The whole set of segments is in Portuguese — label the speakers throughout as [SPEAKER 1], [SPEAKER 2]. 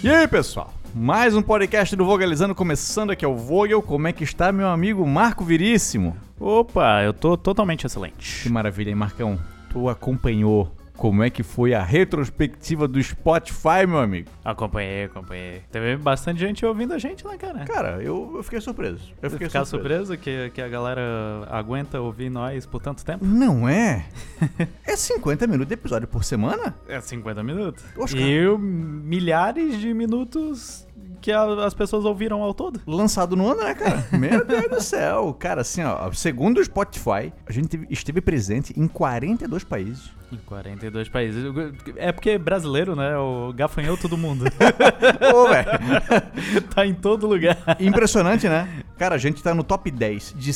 [SPEAKER 1] E aí, pessoal? Mais um podcast do Vogalizando, começando aqui, é o Vogel. Como é que está, meu amigo Marco Viríssimo?
[SPEAKER 2] Opa, eu tô totalmente excelente.
[SPEAKER 1] Que maravilha, hein, Marcão? Tu acompanhou como é que foi a retrospectiva do Spotify, meu amigo?
[SPEAKER 2] Acompanhei. Teve bastante gente ouvindo a gente, né, cara?
[SPEAKER 1] Cara, eu fiquei surpreso.
[SPEAKER 2] Ficar surpreso que a galera aguenta ouvir nós por tanto tempo?
[SPEAKER 1] Não é? É 50 minutos de episódio por semana?
[SPEAKER 2] É 50 minutos.
[SPEAKER 1] Oscar.
[SPEAKER 2] E milhares de minutos que as pessoas ouviram ao todo.
[SPEAKER 1] Lançado no ano, né, cara? Meu Deus do céu. Cara, assim, ó, segundo o Spotify, a gente esteve presente em 42 países.
[SPEAKER 2] Em 42 países. É porque brasileiro, né? O gafanhoto do mundo.
[SPEAKER 1] Ô, velho.
[SPEAKER 2] Tá em todo lugar.
[SPEAKER 1] Impressionante, né? Cara, a gente tá no top 10 de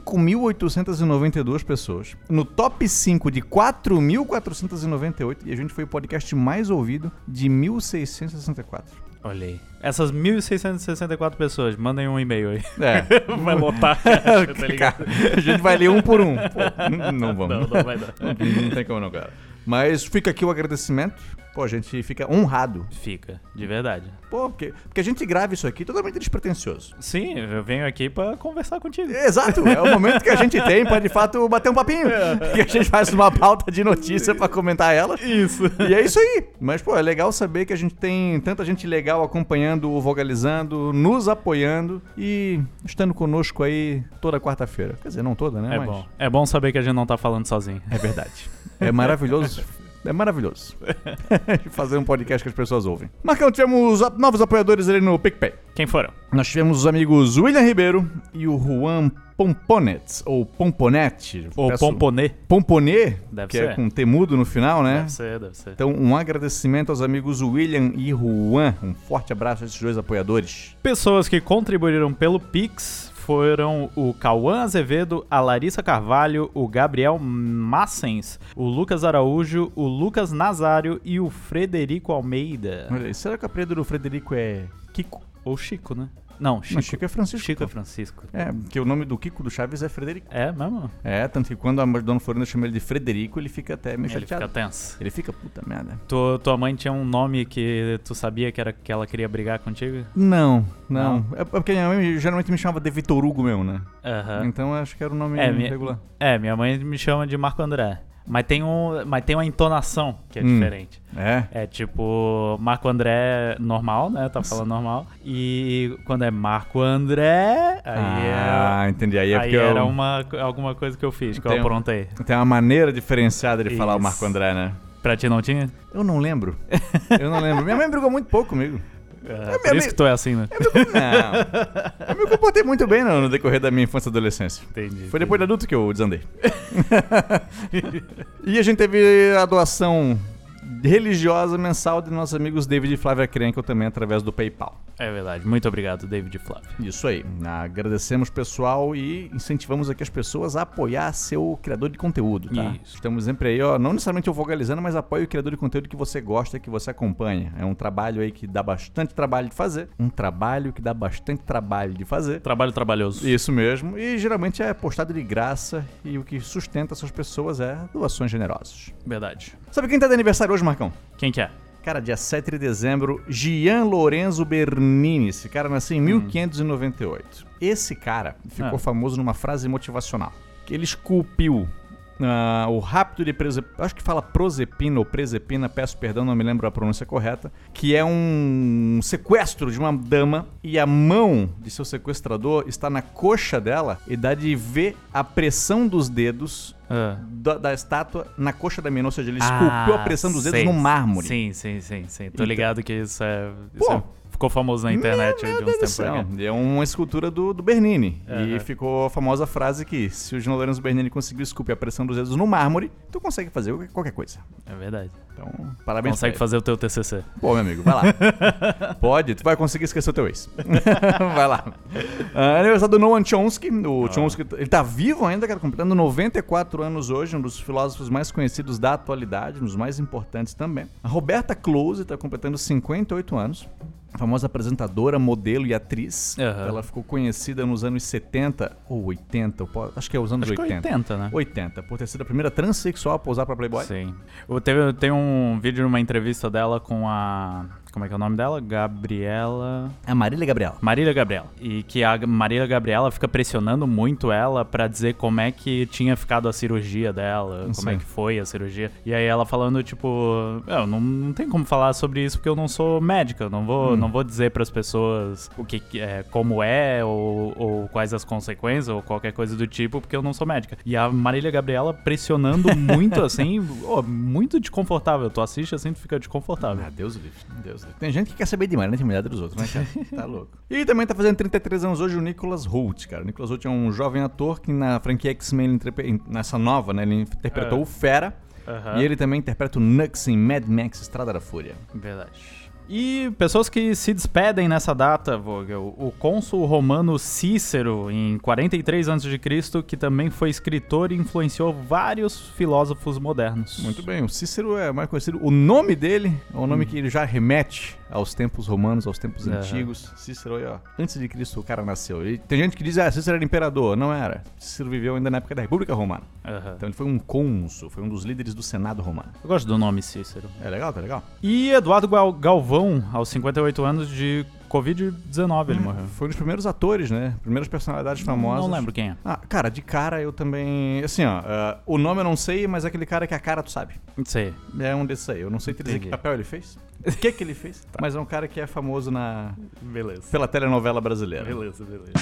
[SPEAKER 1] 5.892 pessoas. No top 5 de 4.498. E a gente foi o podcast mais ouvido de 1.664.
[SPEAKER 2] Olha aí. Essas 1.664 pessoas, mandem um e-mail aí.
[SPEAKER 1] É.
[SPEAKER 2] Vai lotar. Tá ligado?
[SPEAKER 1] A gente vai ler um por um. Pô, não vamos.
[SPEAKER 2] Não vai dar.
[SPEAKER 1] Não tem como não, cara. Mas fica aqui o agradecimento. Pô, a gente fica honrado.
[SPEAKER 2] Fica, de verdade.
[SPEAKER 1] Pô, porque a gente grava isso aqui totalmente despretensioso.
[SPEAKER 2] Sim, eu venho aqui pra conversar contigo.
[SPEAKER 1] Exato, é o momento que a gente tem pra, de fato, bater um papinho. Que a gente faz uma pauta de notícia pra comentar elas.
[SPEAKER 2] Isso.
[SPEAKER 1] E é isso aí. Mas, pô, é legal saber que a gente tem tanta gente legal acompanhando o Vogalizando, nos apoiando e estando conosco aí toda quarta-feira. Quer dizer, não toda, né?
[SPEAKER 2] É
[SPEAKER 1] Mas
[SPEAKER 2] bom. É bom saber que a gente não tá falando sozinho.
[SPEAKER 1] é verdade. É maravilhoso. É maravilhoso fazer um podcast que as pessoas ouvem. Marcão, tivemos novos apoiadores ali no PicPay.
[SPEAKER 2] Quem foram?
[SPEAKER 1] Nós tivemos os amigos William Ribeiro e o Juan Pomponet, ou Pomponete.
[SPEAKER 2] Ou Pomponê.
[SPEAKER 1] Pomponê,
[SPEAKER 2] Deve
[SPEAKER 1] que
[SPEAKER 2] ser.
[SPEAKER 1] é com temudo no final, né?
[SPEAKER 2] Deve ser.
[SPEAKER 1] Então, um agradecimento aos amigos William e Juan. Um forte abraço a esses dois apoiadores.
[SPEAKER 2] Pessoas que contribuíram pelo Pix foram o Cauã Azevedo, a Larissa Carvalho, o Gabriel Massens, o Lucas Araújo, o Lucas Nazário e o Frederico Almeida.
[SPEAKER 1] Olha aí, será que o apelido do Frederico é Kiko?
[SPEAKER 2] Ou Chico, né? Não, Chico.
[SPEAKER 1] Não, Chico é Francisco.
[SPEAKER 2] Chico é
[SPEAKER 1] pô.
[SPEAKER 2] Francisco.
[SPEAKER 1] É, porque o nome do Kiko do Chaves é Frederico.
[SPEAKER 2] É mesmo?
[SPEAKER 1] É, tanto que quando a dona Florinda chama ele de Frederico, ele fica até meio
[SPEAKER 2] Ele
[SPEAKER 1] chateado.
[SPEAKER 2] fica tenso.
[SPEAKER 1] Ele fica, puta merda.
[SPEAKER 2] Tua mãe tinha um nome que tu sabia que ela queria brigar contigo?
[SPEAKER 1] Não. É porque minha mãe geralmente me chamava de Vitor Hugo mesmo, né?
[SPEAKER 2] Aham.
[SPEAKER 1] Então eu acho que era o nome regular.
[SPEAKER 2] Minha mãe me chama de Marco André. Mas tem uma entonação que é diferente.
[SPEAKER 1] É?
[SPEAKER 2] É tipo Marco André normal, né? Tá falando normal. E quando é Marco André, aí
[SPEAKER 1] entendi. Aí é porque
[SPEAKER 2] era alguma coisa que eu fiz, que eu aprontei.
[SPEAKER 1] Tem uma maneira diferenciada de falar o
[SPEAKER 2] Isso.
[SPEAKER 1] Marco André, né?
[SPEAKER 2] Pra ti não tinha?
[SPEAKER 1] Eu não lembro. Minha mãe brigou muito pouco comigo.
[SPEAKER 2] Por isso que tu é assim, né?
[SPEAKER 1] Não. Eu me comportei muito bem no decorrer da minha infância e adolescência.
[SPEAKER 2] Entendi.
[SPEAKER 1] Foi depois de adulto que eu desandei. E a gente teve a doação religiosa mensal de nossos amigos David e Flávia Krenkel também através do PayPal.
[SPEAKER 2] É verdade. Muito obrigado, David e Flávio.
[SPEAKER 1] Isso aí. Agradecemos, pessoal, e incentivamos aqui as pessoas a apoiar seu criador de conteúdo, tá?
[SPEAKER 2] Isso.
[SPEAKER 1] Estamos sempre aí, ó, não necessariamente o Vogalizando, mas apoie o criador de conteúdo que você gosta, que você acompanha. É um trabalho aí que dá bastante trabalho de fazer.
[SPEAKER 2] Trabalho trabalhoso.
[SPEAKER 1] Isso mesmo. E geralmente é postado de graça e o que sustenta essas pessoas é doações generosas.
[SPEAKER 2] Verdade.
[SPEAKER 1] Sabe quem tá de aniversário hoje, Marcão?
[SPEAKER 2] Quem que é?
[SPEAKER 1] Cara, dia 7 de dezembro, Gian Lorenzo Bernini. Esse cara nasceu em 1598. Esse cara ficou famoso numa frase motivacional. Que ele esculpiu o rapto de acho que fala Prosepina ou Presepina, peço perdão, não me lembro a pronúncia correta, que é um sequestro de uma dama e a mão de seu sequestrador está na coxa dela e dá de ver a pressão dos dedos da estátua na coxa da menina, ou seja, ele esculpiu a pressão dos dedos no mármore.
[SPEAKER 2] Sim. Tô ligado que isso ficou famoso na internet de uns tempos pra cá.
[SPEAKER 1] É uma escultura do Bernini.
[SPEAKER 2] Uhum.
[SPEAKER 1] E ficou a famosa frase que se o Gian Lorenzo Bernini conseguiu esculpir a pressão dos dedos no mármore, tu consegue fazer qualquer coisa.
[SPEAKER 2] É verdade.
[SPEAKER 1] Então, parabéns.
[SPEAKER 2] Consegue fazer o teu TCC.
[SPEAKER 1] Pô, meu amigo, vai lá. Pode, tu vai conseguir esquecer o teu ex. Vai lá. Aniversário do Noam Chomsky. O Chomsky, ele tá vivo ainda, cara, completando 94 anos hoje, um dos filósofos mais conhecidos da atualidade, um dos mais importantes também. A Roberta Close tá completando 58 anos. famosa apresentadora, modelo e atriz.
[SPEAKER 2] Uhum.
[SPEAKER 1] Ela ficou conhecida nos anos 70 ou 80, acho que é os anos 80.
[SPEAKER 2] 80, né?
[SPEAKER 1] 80, por ter sido a primeira transexual a posar pra Playboy.
[SPEAKER 2] Sim. Tem um vídeo numa entrevista dela com a... Como é que é o nome dela? Gabriela...
[SPEAKER 1] É a Marília Gabriela.
[SPEAKER 2] Marília Gabriela. E que a Marília Gabriela fica pressionando muito ela pra dizer como é que tinha ficado a cirurgia dela, como é que foi a cirurgia. E aí ela falando, tipo... não tem como falar sobre isso porque eu não sou médica. Eu não vou dizer pras pessoas o que é, como é, ou quais as consequências, ou qualquer coisa do tipo, porque eu não sou médica. E a Marília Gabriela pressionando muito, assim, muito desconfortável. Tu assiste assim, tu fica desconfortável.
[SPEAKER 1] Ah, Deus do livro. Deus. Tem gente que quer saber demais, né? Intimidade dos outros, né, cara? Tá louco. E também tá fazendo 33 anos hoje o Nicholas Hoult, cara. O Nicholas Hoult é um jovem ator que na franquia X-Men, nessa nova, né? Ele interpretou o Fera. E ele também interpreta o Nux em Mad Max Estrada da Fúria.
[SPEAKER 2] Verdade. E pessoas que se despedem nessa data, Vogel. O cônsul romano Cícero, em 43 a.C., que também foi escritor e influenciou vários filósofos modernos.
[SPEAKER 1] Muito bem, o Cícero é mais conhecido. O nome dele é um nome que ele já remete aos tempos romanos, aos tempos antigos. Cícero, aí, ó, antes de Cristo o cara nasceu. E tem gente que diz, Cícero era imperador. Não era. Cícero viveu ainda na época da República Romana. Então ele foi um cônsul, foi um dos líderes do Senado romano.
[SPEAKER 2] Eu gosto do nome Cícero.
[SPEAKER 1] É legal, tá legal.
[SPEAKER 2] E Eduardo Galvão, aos 58 anos de Covid-19, ele morreu.
[SPEAKER 1] Foi um dos primeiros atores, né? Primeiras personalidades famosas.
[SPEAKER 2] Não lembro quem é.
[SPEAKER 1] Cara, de cara eu também... Assim, ó, o nome eu não sei, mas é aquele cara que a cara tu sabe.
[SPEAKER 2] Sei.
[SPEAKER 1] É um desses aí. Eu não sei te dizer que papel ele fez. O que ele fez. Tá. Mas é um cara que é famoso pela telenovela brasileira.
[SPEAKER 2] Beleza.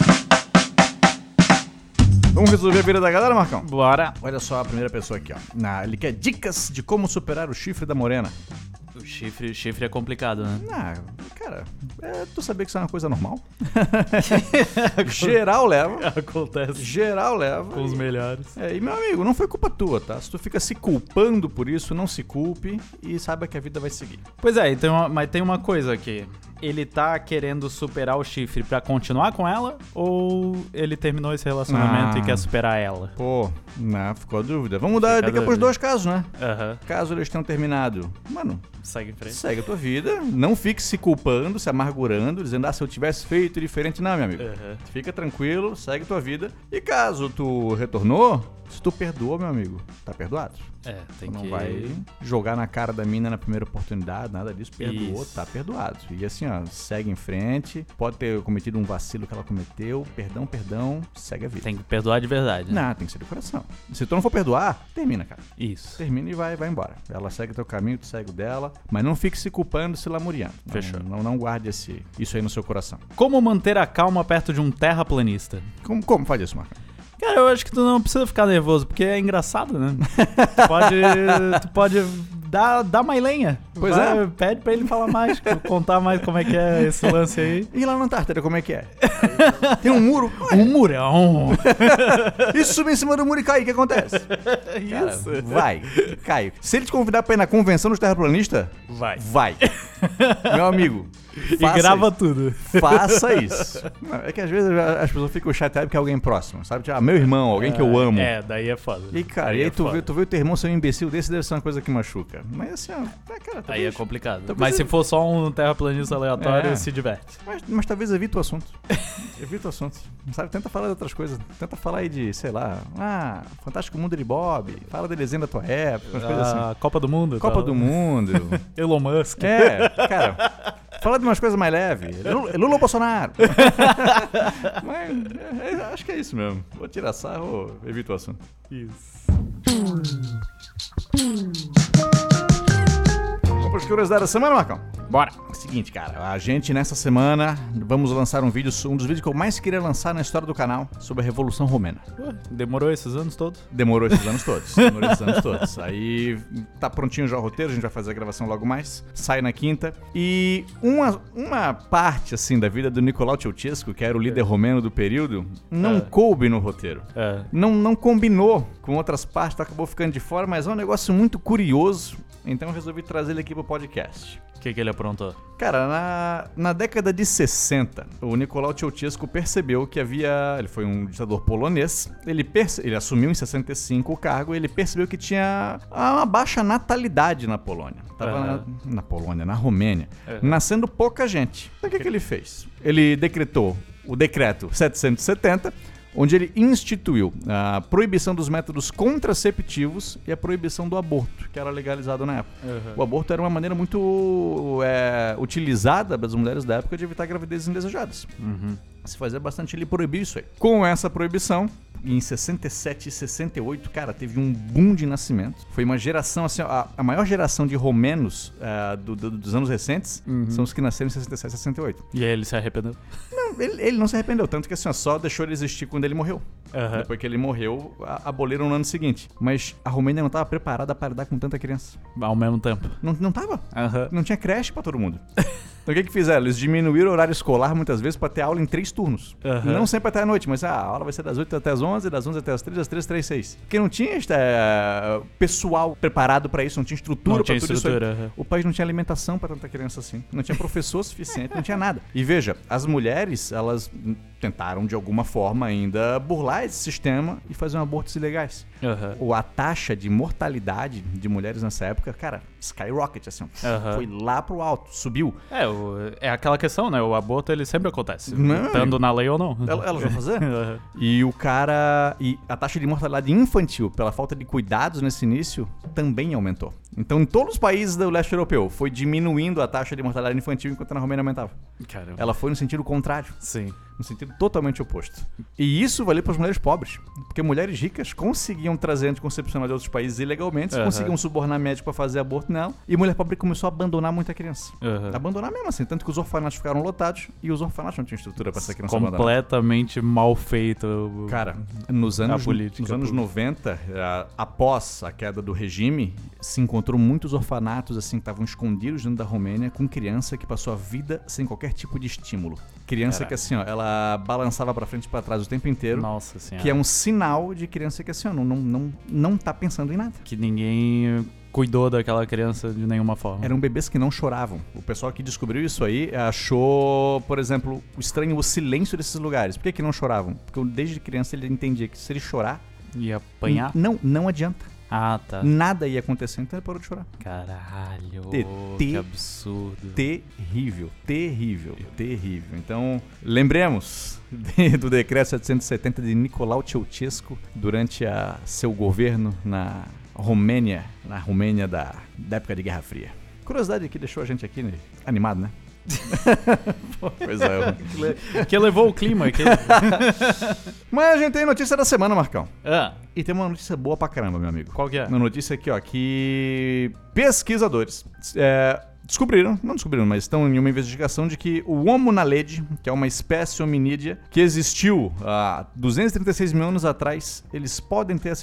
[SPEAKER 1] Vamos resolver a vida da galera, Marcão?
[SPEAKER 2] Bora.
[SPEAKER 1] Olha só a primeira pessoa aqui, ó. Ele quer dicas de como superar o chifre da morena.
[SPEAKER 2] O chifre é complicado, né?
[SPEAKER 1] Cara, tu sabia que isso é uma coisa normal? Geral leva.
[SPEAKER 2] Acontece.
[SPEAKER 1] Geral leva.
[SPEAKER 2] Com os melhores.
[SPEAKER 1] E meu amigo, não foi culpa tua, tá? Se tu fica se culpando por isso, não se culpe e saiba que a vida vai seguir.
[SPEAKER 2] Pois é, mas tem uma coisa aqui. Ele tá querendo superar o chifre pra continuar com ela ou ele terminou esse relacionamento e quer superar ela?
[SPEAKER 1] Pô, ficou a dúvida. Vamos dar dica pros dois casos, né? Caso eles tenham terminado, mano,
[SPEAKER 2] segue em frente.
[SPEAKER 1] Segue a tua vida, não fique se culpando, se amargurando, dizendo, se eu tivesse feito diferente, não, meu amigo. Fica tranquilo, segue a tua vida. E caso tu retornou, se tu perdoou, meu amigo, tá perdoado. Não vai jogar na cara da mina na primeira oportunidade, nada disso. Perdoou, tá perdoado. E assim, ó, segue em frente. Pode ter cometido um vacilo que ela cometeu. Perdão, segue a vida.
[SPEAKER 2] Tem que perdoar de verdade, né?
[SPEAKER 1] Não, tem que ser do coração. Se tu não for perdoar, termina, cara.
[SPEAKER 2] Isso.
[SPEAKER 1] Termina e vai embora. Ela segue teu caminho, tu segue o dela. Mas não fique se culpando, se lamuriando.
[SPEAKER 2] Fechou.
[SPEAKER 1] Não guarde isso aí no seu coração.
[SPEAKER 2] Como manter a calma perto de um terraplanista?
[SPEAKER 1] Como faz isso, Marco?
[SPEAKER 2] Cara, eu acho que tu não precisa ficar nervoso, porque é engraçado, né? Tu pode dar mais lenha.
[SPEAKER 1] Pois
[SPEAKER 2] Pede pra ele falar mais, contar mais como é que é esse lance aí.
[SPEAKER 1] E lá na Antártida, como é que é? Tem um muro?
[SPEAKER 2] Um murão.
[SPEAKER 1] E se subir em cima do muro e cair, o que acontece? Cara, vai, cai. Se ele te convidar pra ir na convenção dos terraplanistas, vai. Meu amigo,
[SPEAKER 2] e grava tudo.
[SPEAKER 1] Faça isso. É que às vezes as pessoas ficam chateadas porque é alguém próximo, sabe? Tipo, meu irmão, alguém que eu amo.
[SPEAKER 2] Daí é foda.
[SPEAKER 1] E cara, aí tu vê o teu irmão ser um imbecil desse, deve ser uma coisa que machuca. Mas assim, cara,
[SPEAKER 2] aí é complicado. Mas se for só um terraplanista aleatório, se diverte.
[SPEAKER 1] Mas talvez evite o assunto. Sabe? Tenta falar de outras coisas. Tenta falar aí de, sei lá, Fantástico Mundo de Bob. Fala de desenho da tua época, umas coisas assim.
[SPEAKER 2] Copa do Mundo.
[SPEAKER 1] Copa do Mundo.
[SPEAKER 2] Elon Musk.
[SPEAKER 1] Cara, fala de umas coisas mais leves. Lula ou Bolsonaro? Mas acho que é isso mesmo. Vou tirar sarro, evito o assunto.
[SPEAKER 2] Isso.
[SPEAKER 1] Vamos para as curiosidades da semana, Marcão?
[SPEAKER 2] Bora.
[SPEAKER 1] Seguinte, cara, a gente nessa semana vamos lançar um dos vídeos que eu mais queria lançar na história do canal, sobre a Revolução Romena.
[SPEAKER 2] Demorou esses anos todos?
[SPEAKER 1] Demorou esses anos todos. Aí tá prontinho já o roteiro, a gente vai fazer a gravação logo mais, sai na quinta. E uma parte, assim, da vida do Nicolau Ceausescu, que era o líder romeno do período, não coube no roteiro. Não combinou com outras partes, acabou ficando de fora, mas é um negócio muito curioso, então eu resolvi trazer ele aqui pro podcast.
[SPEAKER 2] O que ele aprontou?
[SPEAKER 1] Cara, na década de 60, o Nicolau Ceausescu percebeu que ele foi um ditador polonês, ele assumiu em 65 o cargo e ele percebeu que tinha uma baixa natalidade na Polônia. Tava na Polônia, na Romênia, nascendo pouca gente. Então o que ele fez? Ele decretou o decreto 770, onde ele instituiu a proibição dos métodos contraceptivos e a proibição do aborto, que era legalizado na época. O aborto era uma maneira muito utilizada pelas mulheres da época de evitar gravidezes indesejadas. Se fazia bastante, ele proibiu isso aí. Com essa proibição, em 67 e 68, cara, teve um boom de nascimento. Foi uma geração, assim, a maior geração de romenos dos anos recentes são os que nasceram em 67 e 68.
[SPEAKER 2] E aí ele se arrependeu?
[SPEAKER 1] Não, ele não se arrependeu, tanto que assim, só deixou ele existir quando ele morreu. Depois que ele morreu, aboliram no ano seguinte. Mas a Romênia não estava preparada para lidar com tanta criança.
[SPEAKER 2] Ao mesmo tempo.
[SPEAKER 1] Não tava. Não tinha creche para todo mundo. Então o que fizeram? Eles diminuíram o horário escolar muitas vezes para ter aula em 3 turnos. Não sempre até a noite, mas a aula vai ser das 8 até as 11, das 11 até as 3, das 3 até as 6. Porque não tinha pessoal preparado para isso, não tinha estrutura para tudo isso. O país não tinha alimentação para tanta criança assim. Não tinha professor suficiente, não tinha nada. E veja, as mulheres, elas tentaram de alguma forma ainda burlar esse sistema e fazer abortos ilegais. A taxa de mortalidade de mulheres nessa época, cara, skyrocket, assim. Foi lá pro alto, subiu.
[SPEAKER 2] É aquela questão, né? O aborto, ele sempre acontece. Estando na lei ou não.
[SPEAKER 1] Elas vão fazer. E a taxa de mortalidade infantil, pela falta de cuidados nesse início, também aumentou. Então, em todos os países do leste europeu, foi diminuindo a taxa de mortalidade infantil enquanto na Romênia aumentava.
[SPEAKER 2] Caramba.
[SPEAKER 1] Ela foi no sentido contrário.
[SPEAKER 2] Sim.
[SPEAKER 1] No sentido totalmente oposto. E isso valeu para as mulheres pobres. Porque mulheres ricas conseguiam trazer anticoncepcional de outros países ilegalmente, conseguiam subornar médico para fazer aborto nela, e mulher pobre começou a abandonar muita criança. Abandonar mesmo assim. Tanto que os orfanatos ficaram lotados e os orfanatos não tinham estrutura para essa criança abandonar.
[SPEAKER 2] Completamente mal feito.
[SPEAKER 1] Cara, nos anos 90, após a queda do regime, se encontrou muitos orfanatos assim que estavam escondidos dentro da Romênia com criança que passou a vida sem qualquer tipo de estímulo. Criança que assim, ó, ela balançava pra frente e pra trás o tempo inteiro.
[SPEAKER 2] Nossa Senhora.
[SPEAKER 1] Que é um sinal de criança que assim, ó, não tá pensando em nada.
[SPEAKER 2] Que ninguém cuidou daquela criança de nenhuma forma.
[SPEAKER 1] Eram bebês que não choravam. O pessoal que descobriu isso aí achou, por exemplo, estranho o silêncio desses lugares. Por que não choravam? Porque desde criança ele entendia que se ele chorar...
[SPEAKER 2] Ia apanhar?
[SPEAKER 1] Não adianta.
[SPEAKER 2] Ah, tá.
[SPEAKER 1] Nada ia acontecer, então ele parou de chorar.
[SPEAKER 2] Caralho, que absurdo.
[SPEAKER 1] Terrível. Então, lembremos do decreto 770 de Nicolau Ceausescu durante seu governo na Romênia da época de Guerra Fria. Curiosidade que deixou a gente aqui, né? Animado, né? Pois é.
[SPEAKER 2] Que elevou o clima aqui.
[SPEAKER 1] Mas a gente tem notícia da semana, Marcão. E tem uma notícia boa pra caramba, meu amigo.
[SPEAKER 2] Qual que é?
[SPEAKER 1] Uma notícia aqui, ó, que pesquisadores não descobriram, mas estão em uma investigação de que o Homo naledi, que é uma espécie hominídea que existiu há 236 mil anos atrás, eles podem ter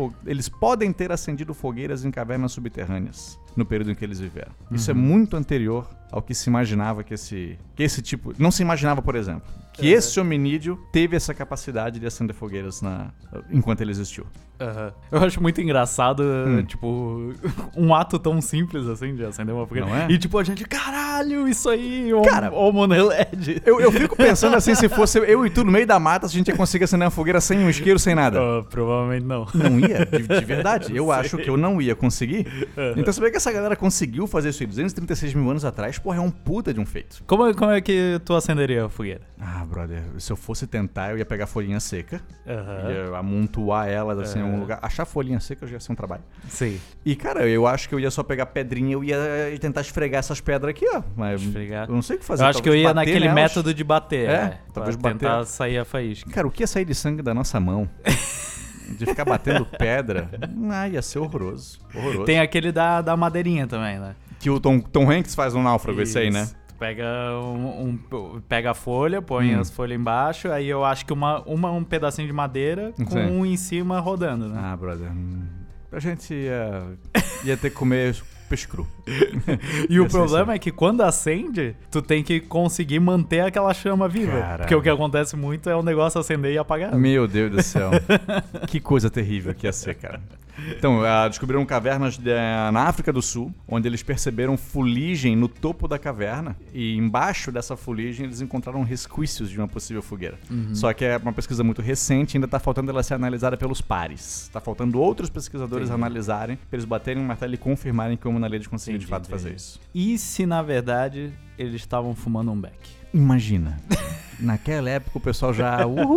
[SPEAKER 1] acendido fogueiras em cavernas subterrâneas no período em que eles viveram. Isso é muito anterior ao que se imaginava que esse tipo... Não se imaginava, por exemplo, que esse hominídeo teve essa capacidade de acender fogueiras enquanto ele existiu.
[SPEAKER 2] Eu acho muito engraçado, tipo, um ato tão simples assim de acender uma fogueira.
[SPEAKER 1] Não é?
[SPEAKER 2] E tipo, a gente, caralho, isso aí,
[SPEAKER 1] cara,
[SPEAKER 2] Homo naledi.
[SPEAKER 1] Eu fico pensando assim, se fosse eu e tu no meio da mata, se a gente ia conseguir acender uma fogueira sem um isqueiro, sem nada.
[SPEAKER 2] Provavelmente não.
[SPEAKER 1] Não ia? De verdade. Eu acho que eu não ia conseguir. Então, saber que essa galera conseguiu fazer isso aí 236 mil anos atrás, porra, é um puta de um feito.
[SPEAKER 2] Como é que tu acenderia a fogueira?
[SPEAKER 1] Ah, brother, se eu fosse tentar, eu ia pegar folhinha seca, ia amontoar elas assim em algum lugar. Achar folhinha seca já ia ser um trabalho.
[SPEAKER 2] Sim.
[SPEAKER 1] E, cara, eu acho que eu ia só pegar pedrinha, eu ia tentar esfregar essas pedras aqui, ó. Mas
[SPEAKER 2] esfregar.
[SPEAKER 1] Eu não sei o que fazer.
[SPEAKER 2] Eu acho que eu ia naquele método de bater.
[SPEAKER 1] Talvez
[SPEAKER 2] pra tentar sair a faísca.
[SPEAKER 1] Cara, o que ia sair de sangue da nossa mão? De ficar batendo pedra, ia ser horroroso.
[SPEAKER 2] Tem aquele da madeirinha também, né?
[SPEAKER 1] Que o Tom Hanks faz no Náufrago, esse aí, né?
[SPEAKER 2] Tu pega pega a folha, põe as folhas embaixo, aí eu acho que um pedacinho de madeira com um em cima rodando, né?
[SPEAKER 1] Ah, brother. A gente ia ter que comer peixe cru.
[SPEAKER 2] E o problema é que quando acende, tu tem que conseguir manter aquela chama viva.
[SPEAKER 1] Caralho.
[SPEAKER 2] Porque o que acontece muito é o negócio acender e apagar.
[SPEAKER 1] Meu Deus do céu. Que coisa terrível que ia ser, cara. Então, descobriram cavernas na África do Sul, onde eles perceberam fuligem no topo da caverna, e embaixo dessa fuligem eles encontraram resquícios de uma possível fogueira. Só que é uma pesquisa muito recente, ainda está faltando ela ser analisada pelos pares. Está faltando outros pesquisadores analisarem, para eles baterem um martelo e confirmarem que o Mona Lisa conseguiu de fato fazer isso.
[SPEAKER 2] E se, na verdade, eles estavam fumando um beck?
[SPEAKER 1] Imagina. Naquela época o pessoal já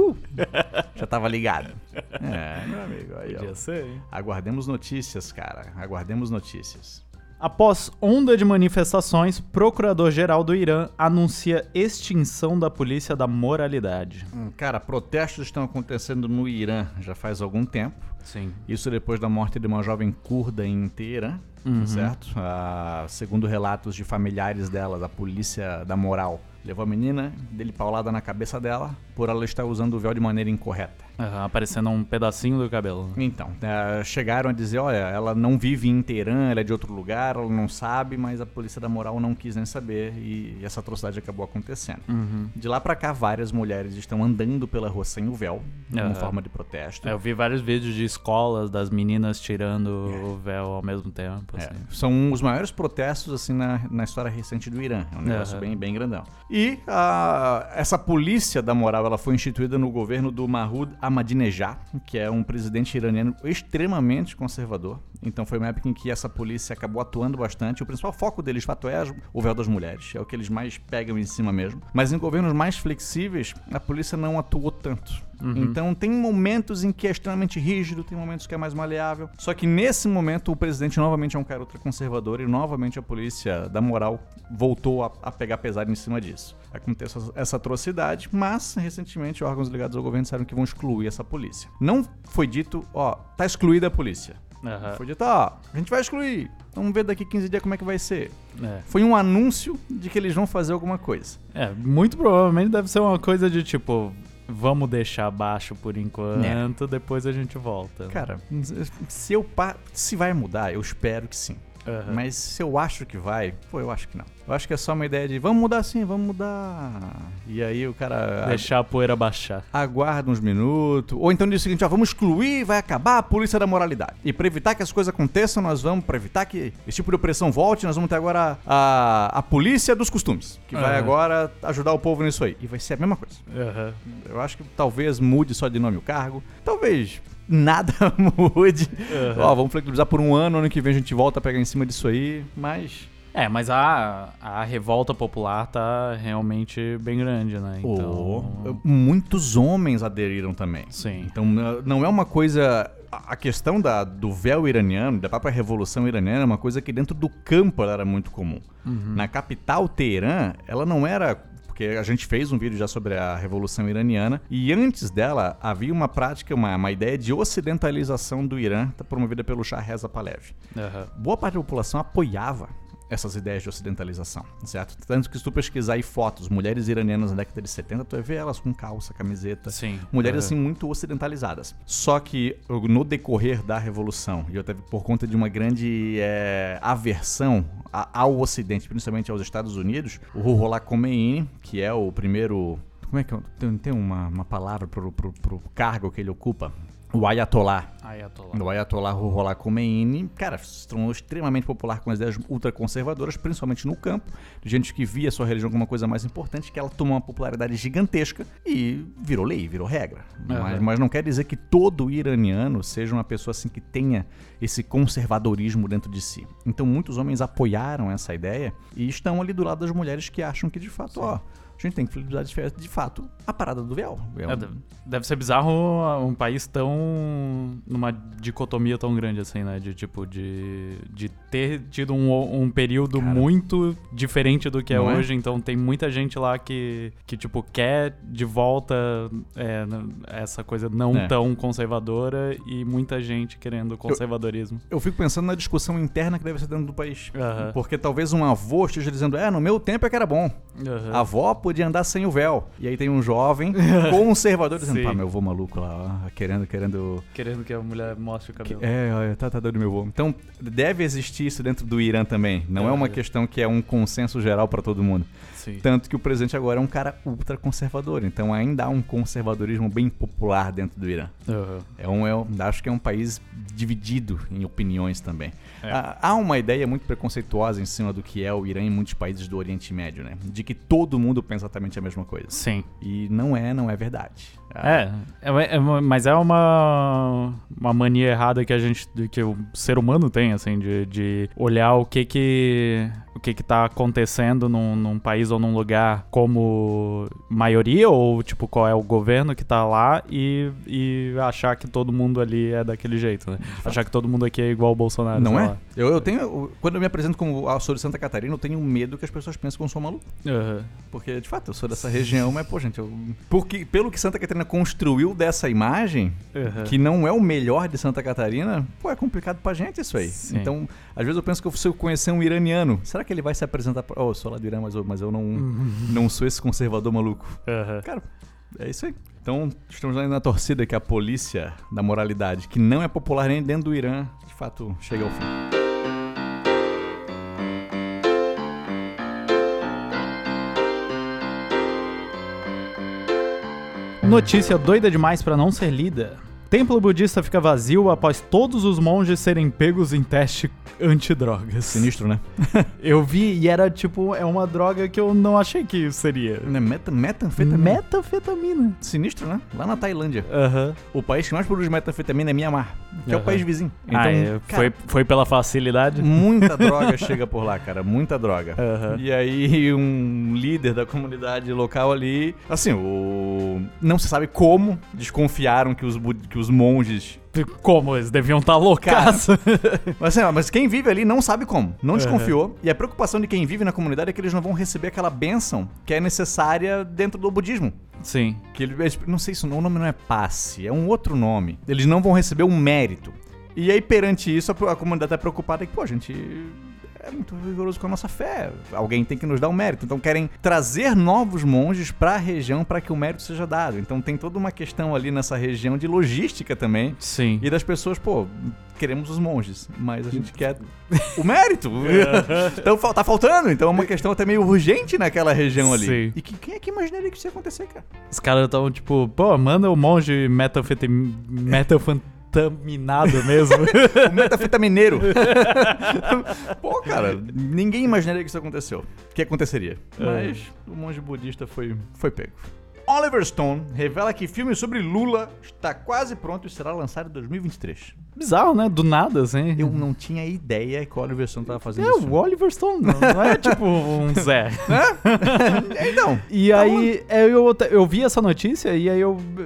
[SPEAKER 1] já tava ligado. Meu amigo. Aí,
[SPEAKER 2] Podia ser, hein?
[SPEAKER 1] Aguardemos notícias, cara. Aguardemos notícias.
[SPEAKER 2] Após onda de manifestações, Procurador-Geral do Irã anuncia extinção da Polícia da Moralidade.
[SPEAKER 1] Cara, protestos estão acontecendo no Irã já faz algum tempo.
[SPEAKER 2] Sim.
[SPEAKER 1] Isso depois da morte de uma jovem curda em Teherã, certo? Segundo relatos de familiares dela, da polícia da moral, levou a menina, dele paulada na cabeça dela, por ela estar usando o véu de maneira incorreta.
[SPEAKER 2] Aparecendo um pedacinho do cabelo.
[SPEAKER 1] Então, chegaram a dizer, olha, ela não vive em Teherã, ela é de outro lugar, ela não sabe, mas a polícia da moral não quis nem saber e essa atrocidade acabou acontecendo. De lá pra cá, várias mulheres estão andando pela rua sem o véu, como forma de protesto.
[SPEAKER 2] Eu vi vários vídeos de escolas, das meninas tirando o véu ao mesmo tempo. Assim.
[SPEAKER 1] São os maiores protestos assim na história recente do Irã. É um negócio bem grandão. E essa polícia da moral ela foi instituída no governo do Mahmoud Ahmadinejad, que é um presidente iraniano extremamente conservador. Então foi uma época em que essa polícia acabou atuando bastante. O principal foco deles, de fato, é o véu das mulheres. É o que eles mais pegam em cima mesmo. Mas em governos mais flexíveis, a polícia não atuou tanto. Então tem momentos em que é extremamente rígido, tem momentos que é mais maleável. Só que nesse momento o presidente novamente é um cara ultraconservador e novamente a polícia da moral voltou a pegar pesado em cima disso. Acontece essa atrocidade, mas recentemente órgãos ligados ao governo disseram que vão excluir essa polícia. Não foi dito, tá excluída a polícia. Foi dito, a gente vai excluir. Vamos ver daqui 15 dias como é que vai ser. Foi um anúncio de que eles vão fazer alguma coisa.
[SPEAKER 2] Muito provavelmente deve ser uma coisa de tipo... Vamos deixar baixo por enquanto, depois a gente volta.
[SPEAKER 1] Cara, se vai mudar, eu espero que sim. Mas se eu acho que vai, eu acho que não. Eu acho que é só uma ideia de vamos mudar sim, vamos mudar. E aí o cara...
[SPEAKER 2] Deixar a poeira baixar.
[SPEAKER 1] Aguarda uns minutos. Ou então diz o seguinte, vamos excluir, vai acabar a polícia da moralidade. E para evitar que as coisas aconteçam, para evitar que esse tipo de opressão volte, nós vamos ter agora a polícia dos costumes. Que vai agora ajudar o povo nisso aí. E vai ser a mesma coisa. Eu acho que talvez mude só de nome o cargo. Talvez... nada mude. Vamos flexibilizar por um ano que vem a gente volta a pegar em cima disso aí, mas...
[SPEAKER 2] mas a revolta popular tá realmente bem grande, né? Então...
[SPEAKER 1] muitos homens aderiram também.
[SPEAKER 2] Sim.
[SPEAKER 1] Então não é uma coisa... A questão do véu iraniano, da própria revolução iraniana, é uma coisa que dentro do campo ela era muito comum. Na capital, Teherã, ela não era... Porque a gente fez um vídeo já sobre a Revolução Iraniana e antes dela havia uma prática, uma ideia de ocidentalização do Irã promovida pelo Shah Reza Pahlavi. Boa parte da população apoiava essas ideias de ocidentalização, certo? Tanto que se tu pesquisar aí fotos, mulheres iranianas na década de 70, tu vai ver elas com calça, camiseta, mulheres assim muito ocidentalizadas. Só que no decorrer da Revolução, e até por conta de uma grande aversão ao Ocidente, principalmente aos Estados Unidos, o Ruhollah Khomeini, que é o primeiro... Como é que tem uma palavra pro cargo que ele ocupa? O Ayatollah. O Ayatollah Ruhollah Khomeini, cara, se tornou extremamente popular com as ideias ultraconservadoras, principalmente no campo, de gente que via a sua religião como uma coisa mais importante, que ela tomou uma popularidade gigantesca e virou lei, virou regra. Mas não quer dizer que todo iraniano seja uma pessoa assim que tenha esse conservadorismo dentro de si. Então muitos homens apoiaram essa ideia e estão ali do lado das mulheres que acham que de fato, a gente tem que flexibilizar de fato a parada do véu.
[SPEAKER 2] Deve ser bizarro um país tão... numa dicotomia tão grande assim, né? De tipo, de ter tido um período muito diferente do que é hoje. Então tem muita gente lá que tipo, quer de volta essa coisa não tão conservadora e muita gente querendo conservadorismo.
[SPEAKER 1] Eu fico pensando na discussão interna que deve ser dentro do país. Porque talvez um avô esteja dizendo, no meu tempo é que era bom. A avó podia andar sem o véu. E aí tem um jovem conservador dizendo, pá, meu vô maluco lá, ó, querendo
[SPEAKER 2] que a mulher mostre o cabelo.
[SPEAKER 1] Tá doido meu vô. Então, deve existir isso dentro do Irã também. Não é uma questão que é um consenso geral pra todo mundo.
[SPEAKER 2] Sim.
[SPEAKER 1] Tanto que o presidente agora é um cara ultra conservador. Então, ainda há um conservadorismo bem popular dentro do Irã. Acho que é um país dividido em opiniões também. Há uma ideia muito preconceituosa em cima do que é o Irã em muitos países do Oriente Médio, né? De que todo mundo pensa exatamente a mesma coisa.
[SPEAKER 2] Sim.
[SPEAKER 1] E não é verdade.
[SPEAKER 2] Mas é uma mania errada que o ser humano tem, assim, de olhar o que tá acontecendo num país ou num lugar como maioria, ou tipo, qual é o governo que tá lá e achar que todo mundo ali é daquele jeito, né? Achar que todo mundo aqui é igual ao Bolsonaro.
[SPEAKER 1] Não é? Eu tenho, quando eu me apresento como sou de Santa Catarina, eu tenho medo que as pessoas pensem que eu sou maluco. Porque, de fato, eu sou dessa região, mas, pô, gente, porque pelo que Santa Catarina construiu dessa imagem, que não é o melhor de Santa Catarina, pô, é complicado pra gente isso aí. Sim. Então, às vezes eu penso que se eu conhecer um iraniano, será que ele vai se apresentar pra... eu sou lá do Irã, mas eu não sou esse conservador maluco. Cara, é isso aí. Então, estamos lá na torcida que a polícia da moralidade, que não é popular nem dentro do Irã, de fato, chega ao fim.
[SPEAKER 2] Notícia doida demais pra não ser lida. Templo budista fica vazio após todos os monges serem pegos em teste antidrogas.
[SPEAKER 1] Sinistro, né?
[SPEAKER 2] Eu vi e era tipo, é uma droga que eu não achei que seria.
[SPEAKER 1] Metanfetamina.
[SPEAKER 2] Metanfetamina.
[SPEAKER 1] Sinistro, né? Lá na Tailândia. O país que mais produz metanfetamina é Myanmar, que é o país vizinho.
[SPEAKER 2] Então, cara, foi pela facilidade?
[SPEAKER 1] Muita droga chega por lá, cara. Muita droga. E aí um líder da comunidade local ali, assim, não se sabe como desconfiaram que os monges...
[SPEAKER 2] Como? Eles deviam estar loucaços.
[SPEAKER 1] Mas quem vive ali não sabe como. Não desconfiou. E a preocupação de quem vive na comunidade é que eles não vão receber aquela bênção que é necessária dentro do budismo.
[SPEAKER 2] Sim.
[SPEAKER 1] Que não sei se o nome não é passe, é um outro nome. Eles não vão receber um mérito. E aí, perante isso, a comunidade tá preocupada que, pô, a gente... é muito rigoroso com a nossa fé. Alguém tem que nos dar um mérito. Então querem trazer novos monges para a região para que o mérito seja dado. Então tem toda uma questão ali nessa região de logística também.
[SPEAKER 2] Sim.
[SPEAKER 1] E das pessoas, pô, queremos os monges, mas a gente quer o mérito. Então tá faltando. Então é uma questão até meio urgente naquela região ali.
[SPEAKER 2] Sim.
[SPEAKER 1] E quem é que imaginaria que isso ia acontecer, cara?
[SPEAKER 2] Os caras estão tipo, pô, manda o monge metafetaminado mesmo.
[SPEAKER 1] O metafetamineiro. Pô, cara, ninguém imaginaria que isso aconteceu. Que aconteceria. Mas o monge budista foi pego. Oliver Stone revela que filme sobre Lula está quase pronto e será lançado em 2023.
[SPEAKER 2] Bizarro, né? Do nada, assim.
[SPEAKER 1] Eu não tinha ideia que o Oliver Stone estava fazendo isso.
[SPEAKER 2] O Oliver Stone não é tipo um Zé.
[SPEAKER 1] Então.
[SPEAKER 2] E aí, eu vi essa notícia e aí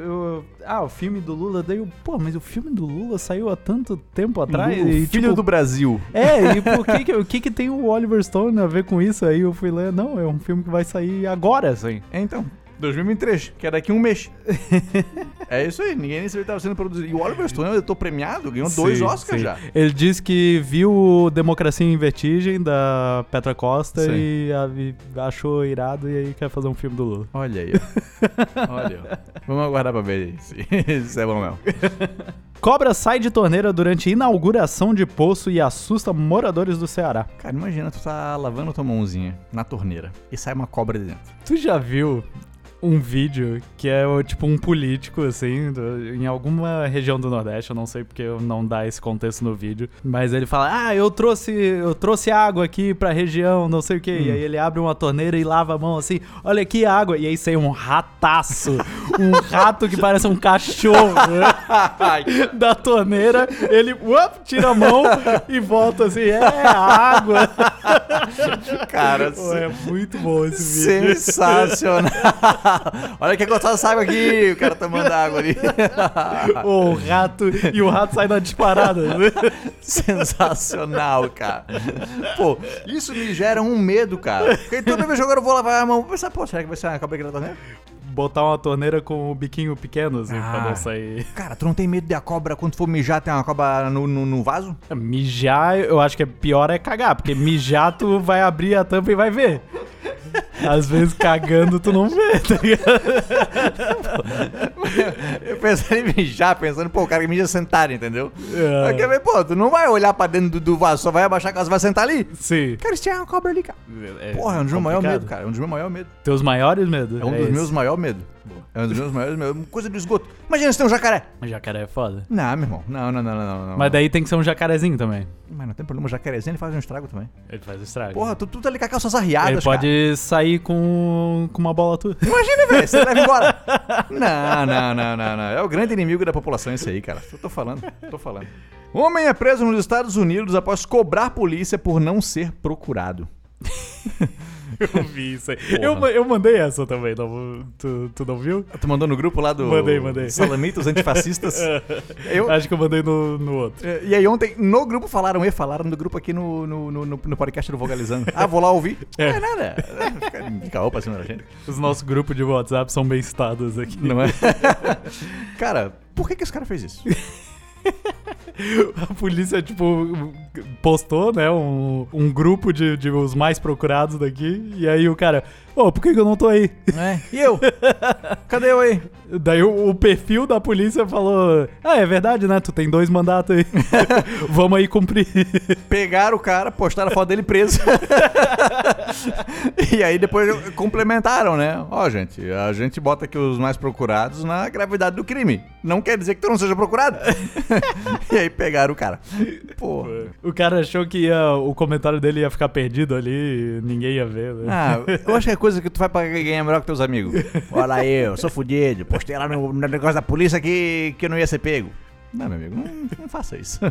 [SPEAKER 2] o filme do Lula, daí mas o filme do Lula saiu há tanto tempo atrás.
[SPEAKER 1] O filho do Brasil.
[SPEAKER 2] E por que tem o Oliver Stone a ver com isso? Aí eu fui ler, não, é um filme que vai sair agora, assim.
[SPEAKER 1] Então. 2023, que é daqui a um mês. É isso aí, ninguém nem sabia que estava sendo produzido. E o Oliver Stone, eu tô premiado, ganhou 2 Oscars já.
[SPEAKER 2] Ele disse que viu Democracia em Vertigem, da Petra Costa, e achou irado, e aí quer fazer um filme do Lula.
[SPEAKER 1] Olha aí, ó. Vamos aguardar pra ver se isso é bom mesmo.
[SPEAKER 2] Cobra sai de torneira durante inauguração de poço e assusta moradores do Ceará.
[SPEAKER 1] Cara, imagina, tu tá lavando tua mãozinha na torneira e sai uma cobra de dentro.
[SPEAKER 2] Tu já viu um vídeo que é tipo um político, assim, em alguma região do Nordeste, eu não sei porque não dá esse contexto no vídeo, mas ele fala, eu trouxe água aqui pra região, não sei o que, e aí ele abre uma torneira e lava a mão assim, olha aqui a água, e aí sai um rataço, um rato que parece um cachorro da torneira, ele tira a mão e volta assim, água.
[SPEAKER 1] Cara,
[SPEAKER 2] é muito bom esse vídeo.
[SPEAKER 1] Sensacional. Olha que gostosa essa água aqui, o cara tomando água ali.
[SPEAKER 2] O rato sai na disparada.
[SPEAKER 1] Sensacional, cara. Pô, isso me gera um medo, cara. Porque toda vez que eu vou lavar a mão, vou pensar, será que vai ser uma cobra aqui na torneira?
[SPEAKER 2] Botar uma torneira com o biquinho pequeno, assim, pra não sair.
[SPEAKER 1] Cara, tu não tem medo de a cobra, quando for mijar, tem uma cobra no vaso?
[SPEAKER 2] Mijar, eu acho que pior é cagar, porque mijar tu vai abrir a tampa e vai ver. Às vezes cagando tu não vê, tá ligado?
[SPEAKER 1] Eu pensando em mijar, pensando, pô, o cara que mija sentado, entendeu? Porque, pô, tu não vai olhar pra dentro do vaso, só vai abaixar a casa e vai sentar ali.
[SPEAKER 2] Sim.
[SPEAKER 1] Cara, isso é uma cobra ali, cara. Porra, é um dos meus maiores medos, cara. É um dos meus maiores medos.
[SPEAKER 2] Teus maiores medos?
[SPEAKER 1] É um dos meus maiores medos. É um dos meus maiores medos. Coisa do esgoto. Imagina se tem um jacaré.
[SPEAKER 2] Um jacaré é foda.
[SPEAKER 1] Não, meu irmão. Não.
[SPEAKER 2] Mas daí tem que ser um jacarezinho também.
[SPEAKER 1] Mas não tem problema, o jacarezinho ele faz um estrago também.
[SPEAKER 2] Ele faz estrago.
[SPEAKER 1] Porra, tu tá ali com as calças arriadas,
[SPEAKER 2] ele pode sair com uma bola tua.
[SPEAKER 1] Imagina, velho, você leva embora. Não. É o grande inimigo da população esse aí, cara. Tô falando. Homem é preso nos Estados Unidos após cobrar polícia por não ser procurado.
[SPEAKER 2] Eu vi isso aí. Eu mandei essa também, não, tu não viu?
[SPEAKER 1] Tu mandou no grupo lá do...
[SPEAKER 2] Mandei.
[SPEAKER 1] Salamitos Antifascistas?
[SPEAKER 2] Acho que eu mandei no outro.
[SPEAKER 1] E aí ontem, no grupo falaram no grupo aqui no podcast do Vogalizando. Vou lá ouvir. Não é nada. Fica opa pra cima da gente.
[SPEAKER 2] Os nossos grupos de WhatsApp são bem estados aqui.
[SPEAKER 1] Não é? Cara, por que esse cara fez isso?
[SPEAKER 2] A polícia, tipo, postou, né, um grupo de os mais procurados daqui. E aí o cara, por que eu não tô aí?
[SPEAKER 1] E eu? Cadê eu aí?
[SPEAKER 2] Daí o perfil da polícia falou, é verdade, né, tu tem 2 mandatos aí. Vamos aí cumprir.
[SPEAKER 1] Pegaram o cara, postaram a foto dele preso. E aí depois complementaram, né? Gente, a gente bota aqui os mais procurados na gravidade do crime. Não quer dizer que tu não seja procurado. E aí pegaram o cara. Porra.
[SPEAKER 2] O cara achou que o comentário dele ia ficar perdido ali, ninguém ia ver, né?
[SPEAKER 1] Eu acho que é coisa que tu vai pra ganhar melhor que teus amigos. Olha aí, eu sou fudido. Postei lá no negócio da polícia que eu não ia ser pego. Não, meu amigo, não faça isso.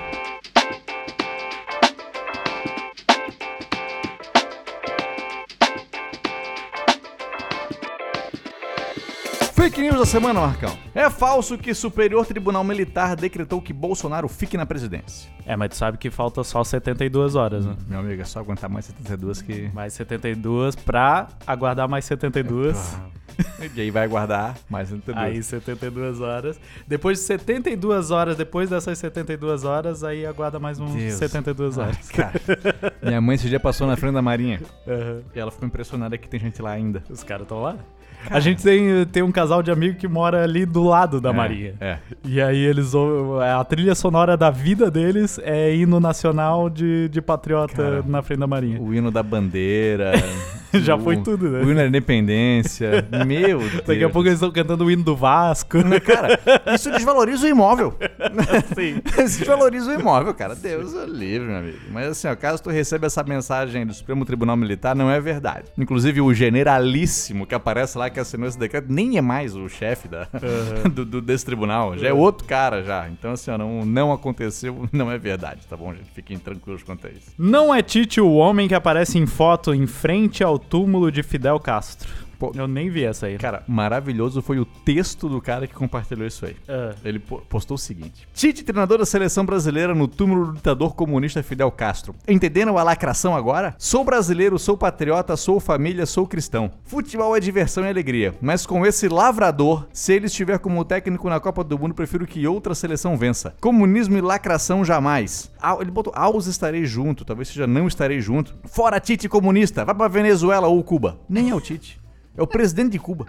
[SPEAKER 1] Fake news da semana, Marcão. É falso que Superior Tribunal Militar decretou que Bolsonaro fique na presidência.
[SPEAKER 2] Mas tu sabe que falta só 72 horas, né?
[SPEAKER 1] Meu amigo, é só aguentar mais 72 que...
[SPEAKER 2] Mais 72 pra aguardar mais 72.
[SPEAKER 1] E aí vai aguardar mais 72.
[SPEAKER 2] Aí 72 horas. Depois de 72 horas, depois dessas 72 horas, aí aguarda mais uns 72 horas.
[SPEAKER 1] Cara, minha mãe esse dia passou na frente da Marinha. E ela ficou impressionada que tem gente lá ainda.
[SPEAKER 2] Os caras estão lá? A gente tem um casal de amigo que mora ali do lado da Marinha. E aí eles a trilha sonora da vida deles é hino nacional de patriota, cara, na frente da Marinha.
[SPEAKER 1] O hino da bandeira.
[SPEAKER 2] Já foi tudo, né?
[SPEAKER 1] O hino da independência. Meu Deus.
[SPEAKER 2] Daqui a pouco eles estão cantando o hino do Vasco.
[SPEAKER 1] Cara, isso desvaloriza o imóvel.
[SPEAKER 2] Sim.
[SPEAKER 1] Isso desvaloriza o imóvel, cara. Deus é livre, meu amigo. Mas assim, caso tu receba essa mensagem do Supremo Tribunal Militar, não é verdade. Inclusive o generalíssimo que aparece lá, que assinou esse decreto, nem é mais o chefe desse tribunal. Já é outro cara já. Então assim, não aconteceu, não é verdade, tá bom, gente? Fiquem tranquilos quanto a isso.
[SPEAKER 2] Não é Tite o homem que aparece em foto em frente ao túmulo de Fidel Castro. Pô, eu nem vi essa aí.
[SPEAKER 1] Cara, maravilhoso foi o texto do cara que compartilhou isso aí. Ele postou o seguinte: Tite, treinador da seleção brasileira no túmulo do ditador comunista Fidel Castro. Entenderam a lacração agora? Sou brasileiro, sou patriota, sou família, sou cristão. Futebol é diversão e alegria. Mas com esse lavrador, se ele estiver como técnico na Copa do Mundo, prefiro que outra seleção vença. Comunismo e lacração jamais. Ele botou, aos estarei junto, talvez seja não estarei junto. Fora Tite comunista, vai pra Venezuela ou Cuba. Nem é o Tite. É o presidente de Cuba.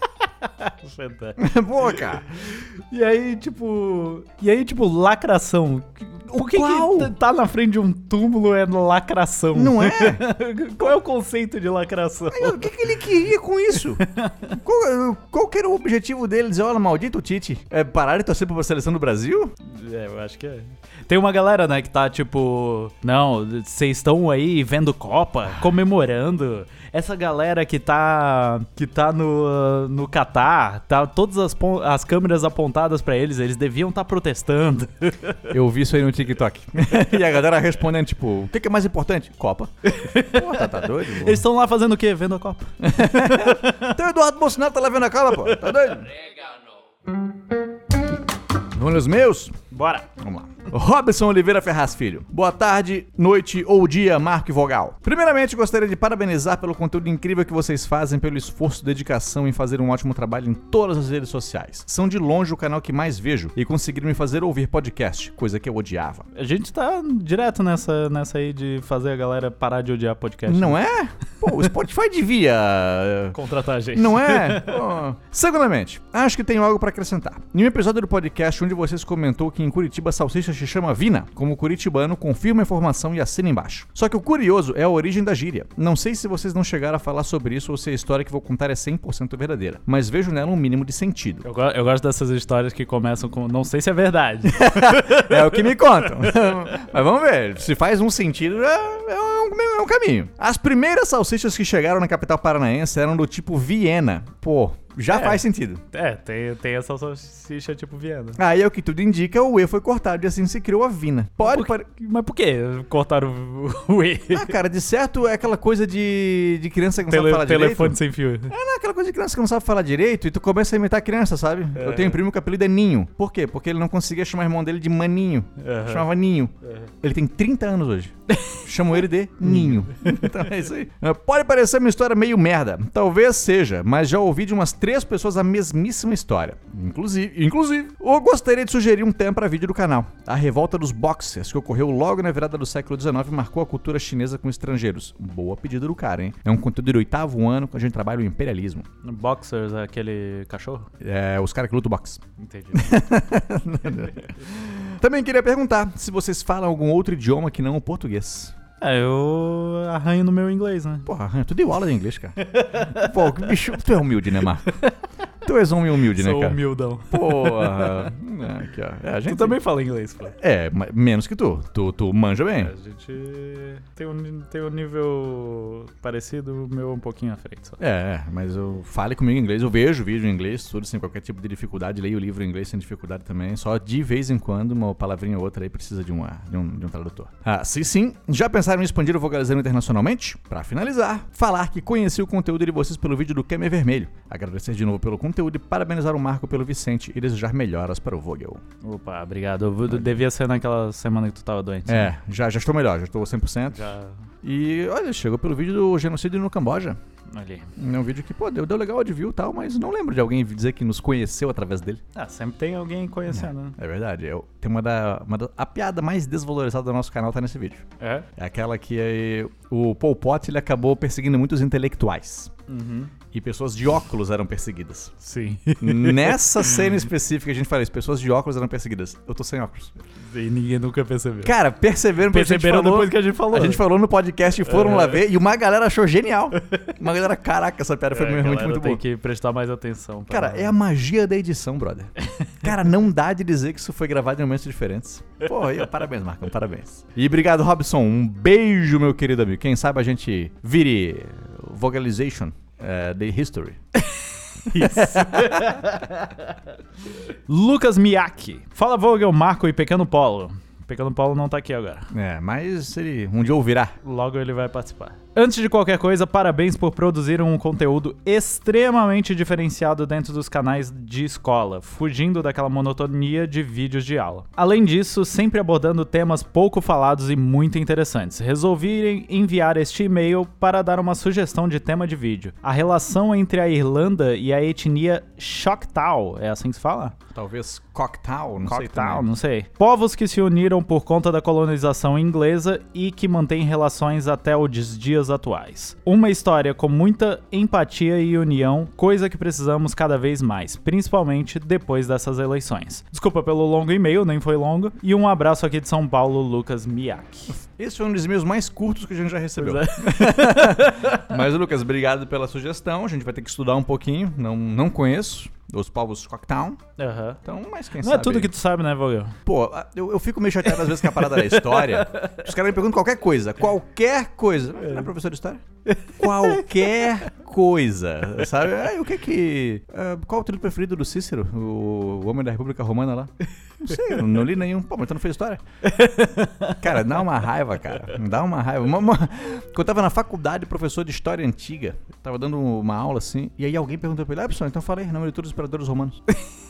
[SPEAKER 1] Boa, cara.
[SPEAKER 2] E aí, tipo, lacração. O que tá na frente de um túmulo é lacração?
[SPEAKER 1] Não é?
[SPEAKER 2] Qual é o conceito de lacração?
[SPEAKER 1] O que ele queria com isso? Qual que era o objetivo dele? Dizer, olha, maldito Tite, parar de torcer pra seleção do Brasil?
[SPEAKER 2] Eu acho que é. Tem uma galera, né, que tá tipo, não, vocês estão aí vendo Copa, comemorando. Essa galera que tá no Catar, tá todas as câmeras apontadas pra eles deviam estar protestando.
[SPEAKER 1] Eu vi isso aí no TikTok. E a galera respondendo, tipo, o que é mais importante? Copa. Pô, tá doido? Pô.
[SPEAKER 2] Eles estão lá fazendo o quê? Vendo a Copa.
[SPEAKER 1] Então o Eduardo Bolsonaro tá lá vendo a Copa, pô. Tá doido? Vamos nos meus?
[SPEAKER 2] Bora.
[SPEAKER 1] Vamos lá. Robson Oliveira Ferraz Filho. Boa tarde, noite ou dia, Marco e Vogal. Primeiramente, gostaria de parabenizar pelo conteúdo incrível que vocês fazem, pelo esforço e dedicação em fazer um ótimo trabalho em todas as redes sociais. São de longe o canal que mais vejo e conseguiram me fazer ouvir podcast, coisa que eu odiava.
[SPEAKER 2] A gente tá direto nessa aí de fazer a galera parar de odiar podcast.
[SPEAKER 1] Não é? Pô, o Spotify devia...
[SPEAKER 2] contratar a gente.
[SPEAKER 1] Não é? Pô. Segundamente, acho que tenho algo pra acrescentar. Em um episódio do podcast onde vocês comentou que em Curitiba a salsicha se chama Vina, como curitibano, confirma a informação e assina embaixo. Só que o curioso é a origem da gíria. Não sei se vocês não chegaram a falar sobre isso ou se a história que vou contar é 100% verdadeira, mas vejo nela um mínimo de sentido.
[SPEAKER 2] Eu gosto dessas histórias que começam com não sei se é verdade.
[SPEAKER 1] É o que me contam. Mas vamos ver, se faz um sentido, é um caminho. As primeiras salsichas que chegaram na capital paranaense eram do tipo Viena. Pô, já faz sentido.
[SPEAKER 2] Tem essa salsicha tipo Viena.
[SPEAKER 1] Aí é o que tudo indica, o E foi cortado e assim se criou a Vina.
[SPEAKER 2] Mas por que cortaram o E?
[SPEAKER 1] Ah, cara, de certo é aquela coisa de criança que não sabe falar direito.
[SPEAKER 2] Telefone sem fio.
[SPEAKER 1] Não, aquela coisa de criança que não sabe falar direito e tu começa a imitar a criança, sabe? Eu tenho um primo que o apelido é Ninho. Por quê? Porque ele não conseguia chamar o irmão dele de Maninho. Chamava Ninho. Ele tem 30 anos hoje. Chamam ele de Ninho. Então é isso aí. Pode parecer uma história meio merda. Talvez seja, mas já ouvi de umas 3 pessoas a mesmíssima história. Inclusive, eu gostaria de sugerir um tema para vídeo do canal. A revolta dos boxers, que ocorreu logo na virada do século XIX e marcou a cultura chinesa com estrangeiros. Boa pedida do cara, hein? É um conteúdo do 8º ano que a gente trabalha o imperialismo.
[SPEAKER 2] Boxers, aquele cachorro?
[SPEAKER 1] É, os caras que lutam boxe.
[SPEAKER 2] Entendi.
[SPEAKER 1] Também queria perguntar se vocês falam algum outro idioma que não o português.
[SPEAKER 2] Eu arranho no meu inglês, né?
[SPEAKER 1] Porra, arranha. Tu deu aula de inglês, cara. Pô, bicho, tu é humilde, né, Marco? Tu és homem humilde, né, cara?
[SPEAKER 2] Sou humildão.
[SPEAKER 1] Porra. Aqui, ó. A gente...
[SPEAKER 2] Tu também fala inglês, pô.
[SPEAKER 1] Menos que tu. Tu manja bem.
[SPEAKER 2] A gente tem um nível parecido, o meu um pouquinho à frente só.
[SPEAKER 1] Mas eu fale comigo em inglês. Eu vejo vídeo em inglês, tudo sem qualquer tipo de dificuldade. Leio o livro em inglês sem dificuldade também. Só de vez em quando, uma palavrinha ou outra aí precisa de um tradutor. Sim. Já pensaram em expandir o Vogalizando internacionalmente? Pra finalizar, falar que conheci o conteúdo de vocês pelo vídeo do Kemer Vermelho. Agradecer de novo pelo conteúdo e parabenizar o Marco pelo Vicente e desejar melhoras para o Vogel.
[SPEAKER 2] Opa, obrigado. Devia ser naquela semana que tu tava doente.
[SPEAKER 1] Já estou melhor, já estou 100%. E olha, chegou pelo vídeo do genocídio no Camboja.
[SPEAKER 2] Ali.
[SPEAKER 1] É um vídeo que, pô, deu legal de view e tal, mas não lembro de alguém dizer que nos conheceu através dele.
[SPEAKER 2] Sempre tem alguém conhecendo, né?
[SPEAKER 1] É verdade. Tem a piada mais desvalorizada do nosso canal tá nesse vídeo. É aquela que o Pol Pot, ele acabou perseguindo muitos intelectuais. E pessoas de óculos eram perseguidas.
[SPEAKER 2] Sim.
[SPEAKER 1] Nessa cena específica a gente fala isso, pessoas de óculos eram perseguidas. Eu tô sem óculos.
[SPEAKER 2] E ninguém nunca percebeu.
[SPEAKER 1] Cara, perceberam
[SPEAKER 2] depois que a gente falou.
[SPEAKER 1] A gente falou no podcast e foram lá ver, e uma galera achou genial. Uma galera, caraca, essa piada foi realmente muito boa.
[SPEAKER 2] Tem que prestar mais atenção.
[SPEAKER 1] Cara, é a magia da edição, brother. Cara, não dá de dizer que isso foi gravado em momentos diferentes. Pô, parabéns, Marcão, parabéns. E obrigado, Robson. Um beijo, meu querido amigo. Quem sabe a gente vire Vogalization. The History.
[SPEAKER 2] Isso. Lucas Miyake. Fala, Vogel, Marco e Pequeno Polo. Pequeno Paulo não tá aqui agora.
[SPEAKER 1] Mas ele um dia ouvirá.
[SPEAKER 2] Logo ele vai participar. Antes de qualquer coisa, parabéns por produzir um conteúdo extremamente diferenciado dentro dos canais de escola, fugindo daquela monotonia de vídeos de aula. Além disso, sempre abordando temas pouco falados e muito interessantes. Resolvi enviar este e-mail para dar uma sugestão de tema de vídeo. A relação entre a Irlanda e a etnia Choctaw, é assim que se fala?
[SPEAKER 1] Talvez Cocktail, não sei também.
[SPEAKER 2] Não sei. Povos que se uniram por conta da colonização inglesa e que mantêm relações até os dias atuais. Uma história com muita empatia e união, coisa que precisamos cada vez mais, principalmente depois dessas eleições. Desculpa pelo longo e-mail, nem foi longo. E um abraço aqui de São Paulo, Lucas Miyake.
[SPEAKER 1] Esse foi um dos e-mails mais curtos que a gente já recebeu. Mas, Lucas, obrigado pela sugestão. A gente vai ter que estudar um pouquinho. Não conheço os povos Cocktown. Então, mas quem sabe...
[SPEAKER 2] Não é tudo que tu sabe, né, Vogel?
[SPEAKER 1] Pô, eu fico meio chateado às vezes com a parada da história. Os caras me perguntam qualquer coisa. Qualquer coisa. Não é professor de história? Qualquer coisa, sabe? Qual o trilho preferido do Cícero? O Homem da República Romana lá? Não sei, eu não li nenhum. Pô, mas tu não fez história? Cara, dá uma raiva, cara. Dá uma raiva. Quando eu tava na faculdade, professor de história antiga, tava dando uma aula assim, e aí alguém perguntou pra ele, professor, então fala aí, nome de todos os imperadores romanos.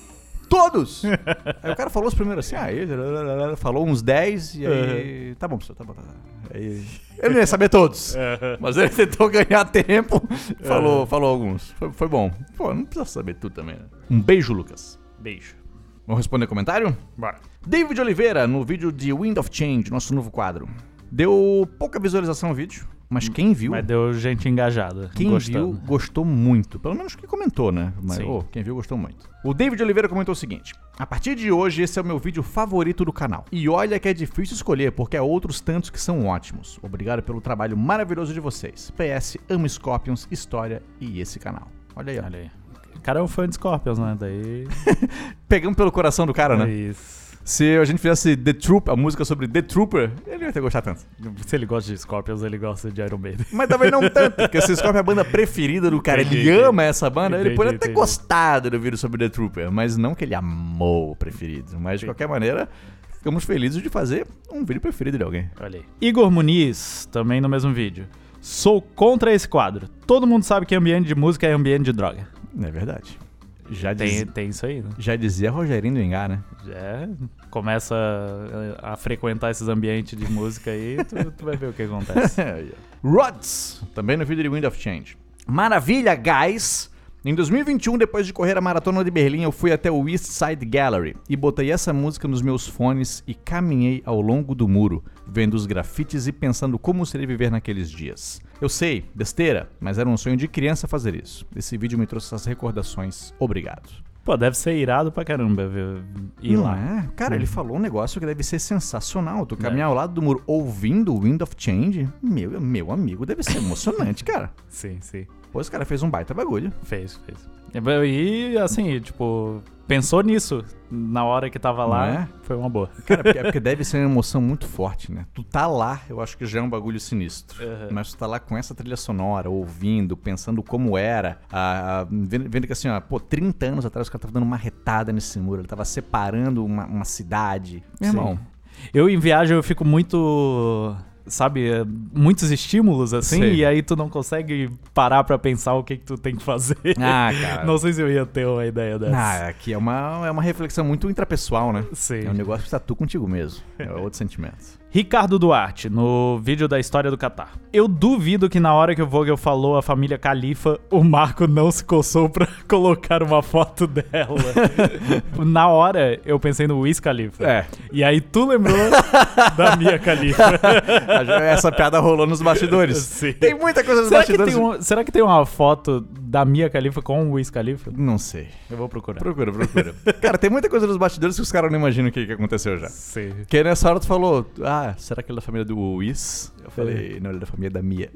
[SPEAKER 1] Todos! Aí o cara falou os primeiros assim, ele falou uns 10 e aí... Tá bom, professor, tá bom. Aí, ele não ia saber todos, mas ele tentou ganhar tempo, falou alguns. Foi bom. Pô, não precisa saber tudo também, né? Um beijo, Lucas.
[SPEAKER 2] Beijo.
[SPEAKER 1] Vamos responder comentário?
[SPEAKER 2] Bora.
[SPEAKER 1] David Oliveira, no vídeo de Wind of Change, nosso novo quadro. Deu pouca visualização o vídeo, mas quem viu...
[SPEAKER 2] Mas deu gente engajada.
[SPEAKER 1] Quem viu gostou muito. Pelo menos quem comentou, né? Mas quem viu gostou muito. O David Oliveira comentou o seguinte: a partir de hoje, esse é o meu vídeo favorito do canal. E olha que é difícil escolher, porque há outros tantos que são ótimos. Obrigado pelo trabalho maravilhoso de vocês. PS, amo Scorpions, história e esse canal. Olha aí,
[SPEAKER 2] Olha aí. O cara é um fã de Scorpions, né? Daí...
[SPEAKER 1] Pegamos pelo coração do cara, né?
[SPEAKER 2] Isso.
[SPEAKER 1] Se a gente fizesse The Troop, a música sobre The Trooper, ele não ia ter gostado tanto.
[SPEAKER 2] Se ele gosta de Scorpions, ele gosta de Iron Maiden.
[SPEAKER 1] Mas também não tanto, porque se Scorpion é a banda preferida do cara, ele ama essa banda, ele poderia ter gostado do vídeo sobre The Trooper, mas não que ele amou o preferido. Mas de qualquer maneira, ficamos felizes de fazer um vídeo preferido de alguém.
[SPEAKER 2] Olha aí. Igor Muniz, também no mesmo vídeo. Sou contra esse quadro. Todo mundo sabe que ambiente de música é ambiente de droga.
[SPEAKER 1] É verdade.
[SPEAKER 2] Tem isso aí, né?
[SPEAKER 1] Já dizia Rogerinho do Engar, né?
[SPEAKER 2] Começa a frequentar esses ambientes de música aí, tu vai ver o que acontece.
[SPEAKER 1] Rods, também no vídeo de Wind of Change. Maravilha, guys! Em 2021, depois de correr a maratona de Berlim, eu fui até o East Side Gallery e botei essa música nos meus fones e caminhei ao longo do muro, vendo os grafites e pensando como seria viver naqueles dias. Eu sei, besteira, mas era um sonho de criança fazer isso. Esse vídeo me trouxe essas recordações. Obrigado.
[SPEAKER 2] Pô, deve ser irado pra caramba ir lá.
[SPEAKER 1] É? Cara, ele falou um negócio que deve ser sensacional. Tu caminhar ao lado do muro ouvindo o Wind of Change, meu amigo, deve ser emocionante, cara.
[SPEAKER 2] Sim.
[SPEAKER 1] Pô, esse cara fez um baita bagulho.
[SPEAKER 2] Fez. E assim, tipo, pensou nisso na hora que tava lá, foi uma boa.
[SPEAKER 1] Cara, porque deve ser uma emoção muito forte, né? Tu tá lá, eu acho que já é um bagulho sinistro. Mas tu tá lá com essa trilha sonora, ouvindo, pensando como era, vendo que assim, ó, 30 anos atrás o cara tava dando uma retada nesse muro, ele tava separando uma cidade. Meu irmão.
[SPEAKER 2] Eu em viagem eu fico muito... Sabe, muitos estímulos, assim, e aí tu não consegue parar pra pensar o que tu tem que fazer.
[SPEAKER 1] Cara.
[SPEAKER 2] Não sei se eu ia ter uma ideia dessa.
[SPEAKER 1] Aqui é uma reflexão muito intrapessoal, né?
[SPEAKER 2] Sim.
[SPEAKER 1] É um negócio que tá tu contigo mesmo. É outro sentimento.
[SPEAKER 2] Ricardo Duarte, no vídeo da história do Catar. Eu duvido que na hora que o Vogel falou a família Califa, o Marco não se coçou pra colocar uma foto dela. Na hora, eu pensei no Wiz Khalifa. E aí tu lembrou da Mia Khalifa.
[SPEAKER 1] Essa piada rolou nos bastidores.
[SPEAKER 2] Sim.
[SPEAKER 1] Tem muita coisa nos bastidores.
[SPEAKER 2] Será que tem uma foto da Mia Khalifa com o Wiz Khalifa?
[SPEAKER 1] Não sei.
[SPEAKER 2] Eu vou procurar.
[SPEAKER 1] Procura. Cara, tem muita coisa nos bastidores que os caras não imaginam o que aconteceu já.
[SPEAKER 2] Sim.
[SPEAKER 1] Que aí nessa hora tu falou, será que ele é da família do Wiz? Eu falei, não, ele é da família da Mia.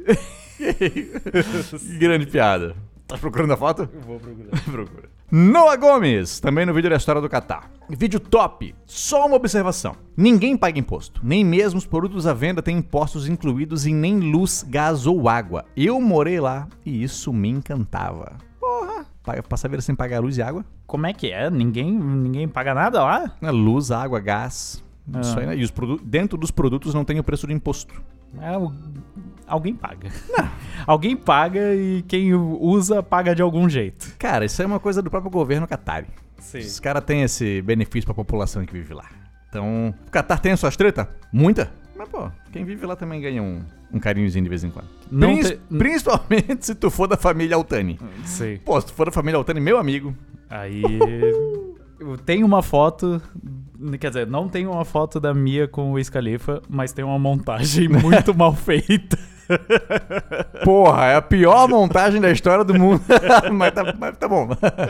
[SPEAKER 1] Grande piada. Tá procurando a foto?
[SPEAKER 2] Eu vou procurar.
[SPEAKER 1] Procura. Noah Gomes, também no vídeo da história do Catar. Vídeo top. Só uma observação. Ninguém paga imposto. Nem mesmo os produtos à venda têm impostos incluídos e nem luz, gás ou água. Eu morei lá e isso me encantava. Porra. Passar a vida sem pagar luz e água?
[SPEAKER 2] Como é que é? Ninguém paga nada lá?
[SPEAKER 1] Luz, água, gás. Isso aí, né? E dentro dos produtos não tem o preço do imposto.
[SPEAKER 2] Alguém paga. Alguém paga e quem usa paga de algum jeito.
[SPEAKER 1] Cara, isso é uma coisa do próprio governo Qatari.
[SPEAKER 2] Sim.
[SPEAKER 1] Os caras têm esse benefício pra população que vive lá. Então, o Qatar tem as suas tretas? Muita. Mas, pô, quem vive lá também ganha um carinhozinho de vez em quando. Principalmente se tu for da família Altani.
[SPEAKER 2] Sim.
[SPEAKER 1] Pô, se tu for da família Altani, meu amigo.
[SPEAKER 2] Aí... Tem uma foto, quer dizer, não tem uma foto da Mia com o Wiz Khalifa, mas tem uma montagem muito mal feita.
[SPEAKER 1] Porra, é a pior montagem da história do mundo. mas tá bom.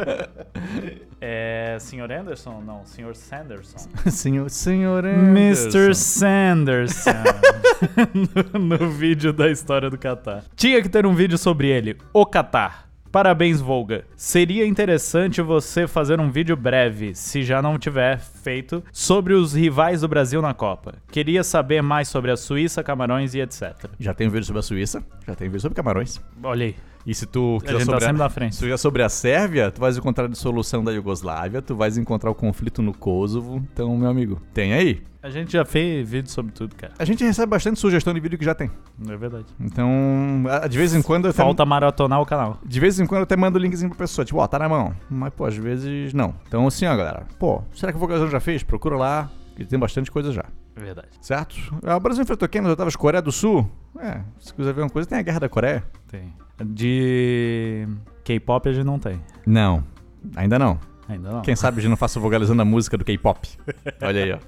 [SPEAKER 2] É Sr. Anderson? Não, Sr. Sanderson.
[SPEAKER 1] Sr. Anderson.
[SPEAKER 2] Mr. Sanderson. no vídeo da história do Catar. Tinha que ter um vídeo sobre ele, o Catar. Parabéns, Volga. Seria interessante você fazer um vídeo breve, se já não tiver feito, sobre os rivais do Brasil na Copa. Queria saber mais sobre a Suíça, Camarões e etc.
[SPEAKER 1] Já tem um vídeo sobre a Suíça, já tem um vídeo sobre Camarões.
[SPEAKER 2] Olha aí.
[SPEAKER 1] E se tu
[SPEAKER 2] A gente tá sempre na frente.
[SPEAKER 1] Se tu sobre a Sérvia, tu vais encontrar a dissolução da Iugoslávia, tu vais encontrar o conflito no Kosovo. Então, meu amigo, tem aí.
[SPEAKER 2] A gente já fez vídeo sobre tudo, cara.
[SPEAKER 1] A gente recebe bastante sugestão de vídeo que já tem.
[SPEAKER 2] É verdade.
[SPEAKER 1] Então, de vez em quando...
[SPEAKER 2] Falta maratonar o canal.
[SPEAKER 1] De vez em quando eu até mando o linkzinho pra pessoa. Tipo, ó, tá na mão. Mas, pô, às vezes não. Então, assim, ó, galera. Pô, será que o Vocalizando já fez? Procura lá, que tem bastante coisa já.
[SPEAKER 2] É verdade.
[SPEAKER 1] Certo? O Brasil enfrentou quem nas oitavas? Coreia do Sul? Se quiser ver uma coisa, tem a Guerra da Coreia.
[SPEAKER 2] Tem. De K-pop a gente não tem.
[SPEAKER 1] Não. Ainda não.
[SPEAKER 2] Ainda não.
[SPEAKER 1] Quem sabe a gente não faça Vocalizando a música do K-pop. Olha aí, ó.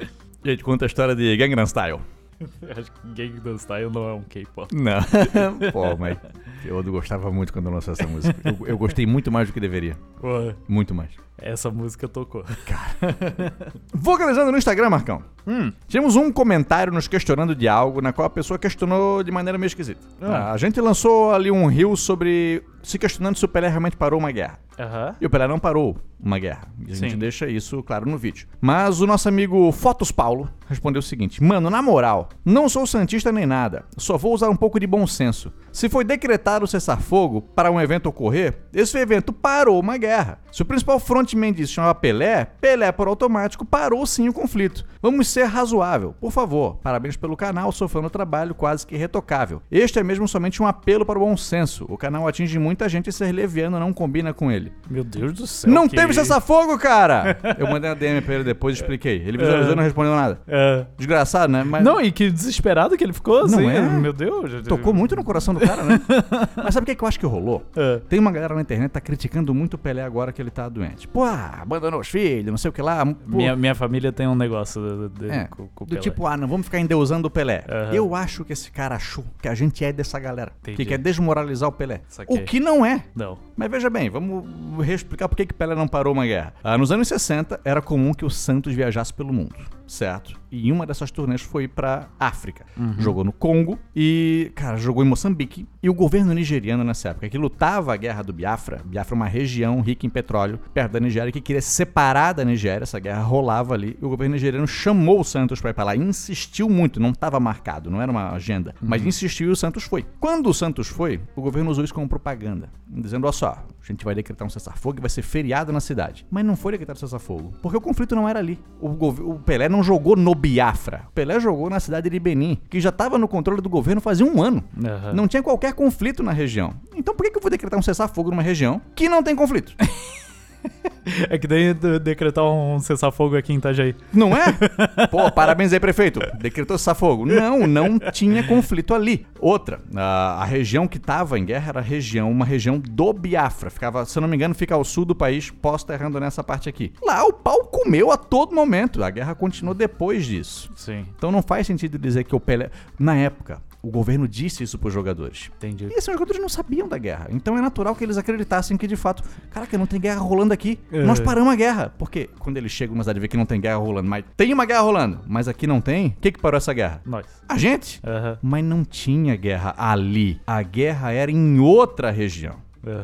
[SPEAKER 1] A gente conta a história de Gangnam Style.
[SPEAKER 2] Acho que Gangnam Style não é um K-pop.
[SPEAKER 1] Não. Pô, mas eu gostava muito quando lançou essa música. Eu gostei muito mais do que deveria.
[SPEAKER 2] Pô,
[SPEAKER 1] muito mais.
[SPEAKER 2] Essa música tocou.
[SPEAKER 1] Cara. Vocalizando no Instagram, Marcão. Tivemos um comentário nos questionando de algo na qual a pessoa questionou de maneira meio esquisita. A gente lançou ali um reel sobre se questionando se o Pelé realmente parou uma guerra. E o Pelé não parou uma guerra. E a gente deixa isso claro no vídeo. Mas o nosso amigo Fotos Paulo respondeu o seguinte: mano, na moral, não sou santista nem nada. Só vou usar um pouco de bom senso. Se foi decretado o cessar-fogo para um evento ocorrer, esse evento parou uma guerra. Se o principal frontman disso chamava Pelé, Pelé por automático parou sim o conflito. Vamos ser razoável, por favor. Parabéns pelo canal, sou fã do trabalho quase que irretocável. Este é mesmo somente um apelo para o bom senso. O canal atinge muita gente e ser leviano não combina com ele.
[SPEAKER 2] Meu Deus do céu.
[SPEAKER 1] Não teve cessar-fogo, cara! Eu mandei uma DM pra ele depois e expliquei. Ele visualizou e não respondeu nada. Desgraçado, né? Mas...
[SPEAKER 2] Não, e que desesperado que ele ficou, assim.
[SPEAKER 1] Não é?
[SPEAKER 2] Meu Deus.
[SPEAKER 1] Tocou muito no coração do cara, né? Mas sabe o que eu acho que rolou? Tem uma galera na internet que tá criticando muito o Pelé agora que ele tá doente. Pô, abandonou os filhos, não sei o que lá.
[SPEAKER 2] Minha família tem um negócio com o Pelé.
[SPEAKER 1] Do tipo, não vamos ficar endeusando o Pelé. Eu acho que esse cara achou que a gente é dessa galera.
[SPEAKER 2] Entendi.
[SPEAKER 1] Que quer desmoralizar o Pelé.
[SPEAKER 2] Saquei.
[SPEAKER 1] O que não é.
[SPEAKER 2] Não.
[SPEAKER 1] Mas veja bem, vamos reexplicar por que Pelé não parou uma guerra. Nos anos 60, era comum que o Santos viajasse pelo mundo, certo? E uma dessas turnês foi pra África. Jogou no Congo e, cara, jogou em Moçambique. E o governo nigeriano nessa época, que lutava a guerra do Biafra. Biafra é uma região rica em petróleo, perto da Nigéria, que queria se separar da Nigéria. Essa guerra rolava ali. E o governo nigeriano chamou o Santos pra ir pra lá. Insistiu muito, não estava marcado, não era uma agenda. Mas insistiu e o Santos foi. Quando o Santos foi, o governo usou isso como propaganda. Dizendo, olha só, a gente vai decretar um cessar-fogo e vai ser feriado na cidade. Mas não foi decretado cessar-fogo, porque o conflito não era ali. O Pelé não jogou no Biafra. O Pelé jogou na cidade de Benin, que já estava no controle do governo fazia um ano. Não tinha qualquer conflito na região. Então por que eu vou decretar um cessar-fogo numa região que não tem conflito?
[SPEAKER 2] É que daí decretar um cessar-fogo aqui em Itajaí.
[SPEAKER 1] Não é? Pô, parabéns aí, prefeito. Decretou cessar-fogo. Não tinha conflito ali. Outra, a região que estava em guerra era uma região do Biafra. Ficava, se eu não me engano, fica ao sul do país. Posso estar errando nessa parte aqui. Lá o pau comeu a todo momento. A guerra continuou depois disso.
[SPEAKER 2] Sim.
[SPEAKER 1] Então não faz sentido dizer que o Pelé... Na época, o governo disse isso pros jogadores.
[SPEAKER 2] Entendi.
[SPEAKER 1] E esses jogadores não sabiam da guerra. Então é natural que eles acreditassem que, de fato, caraca, não tem guerra rolando aqui. Nós paramos a guerra. Porque quando eles chegam na cidade e vê que não tem guerra rolando, mas tem uma guerra rolando, mas aqui não tem, o que parou essa guerra?
[SPEAKER 2] Nós.
[SPEAKER 1] A gente. Mas não tinha guerra ali. A guerra era em outra região.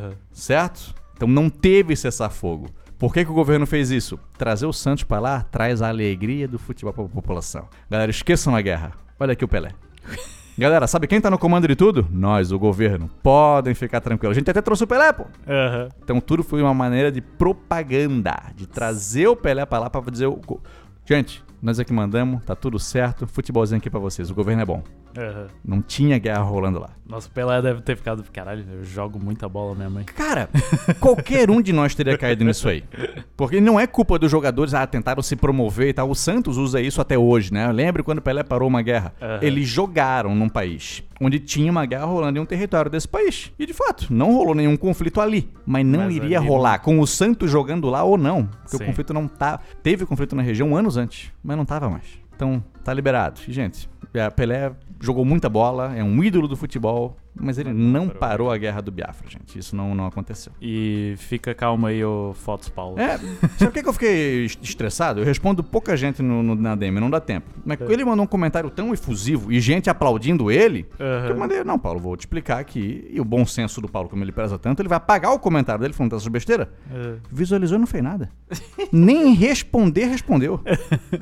[SPEAKER 1] Certo? Então não teve cessar-fogo. Por que o governo fez isso? Trazer o Santos pra lá traz a alegria do futebol pra população. Galera, esqueçam a guerra. Olha aqui o Pelé. Galera, sabe quem tá no comando de tudo? Nós, o governo. Podem ficar tranquilos. A gente até trouxe o Pelé, pô. Então tudo foi uma maneira de propaganda, de trazer o Pelé pra lá pra dizer... Gente, nós aqui mandamos, tá tudo certo, futebolzinho aqui pra vocês, o governo é bom. Não tinha guerra rolando lá.
[SPEAKER 2] Nossa, o Pelé deve ter ficado, caralho, eu jogo muita bola, minha mãe.
[SPEAKER 1] Cara, qualquer um de nós teria caído nisso aí. Porque não é culpa dos jogadores, tentaram se promover e tal. O Santos usa isso até hoje, né? Lembra quando o Pelé parou uma guerra? Eles jogaram num país onde tinha uma guerra rolando em um território desse país. E de fato, não rolou nenhum conflito ali. Mas não iria rolar com o Santos jogando lá ou não. Porque o conflito não tá... Teve conflito na região anos antes, mas não tava mais. Então, tá liberado. E, gente, Pelé jogou muita bola, é um ídolo do futebol, mas ele não parou a guerra do Biafra, gente. Isso não aconteceu.
[SPEAKER 2] E fica calmo aí, ô Fotos Paulo.
[SPEAKER 1] Sabe por que eu fiquei estressado? Eu respondo pouca gente na DM, não dá tempo. Mas ele mandou um comentário tão efusivo e gente aplaudindo ele, que eu mandei, não, Paulo, vou te explicar aqui. E o bom senso do Paulo, como ele preza tanto, ele vai apagar o comentário dele falando essas besteiras. Visualizou e não fez nada. Nem respondeu.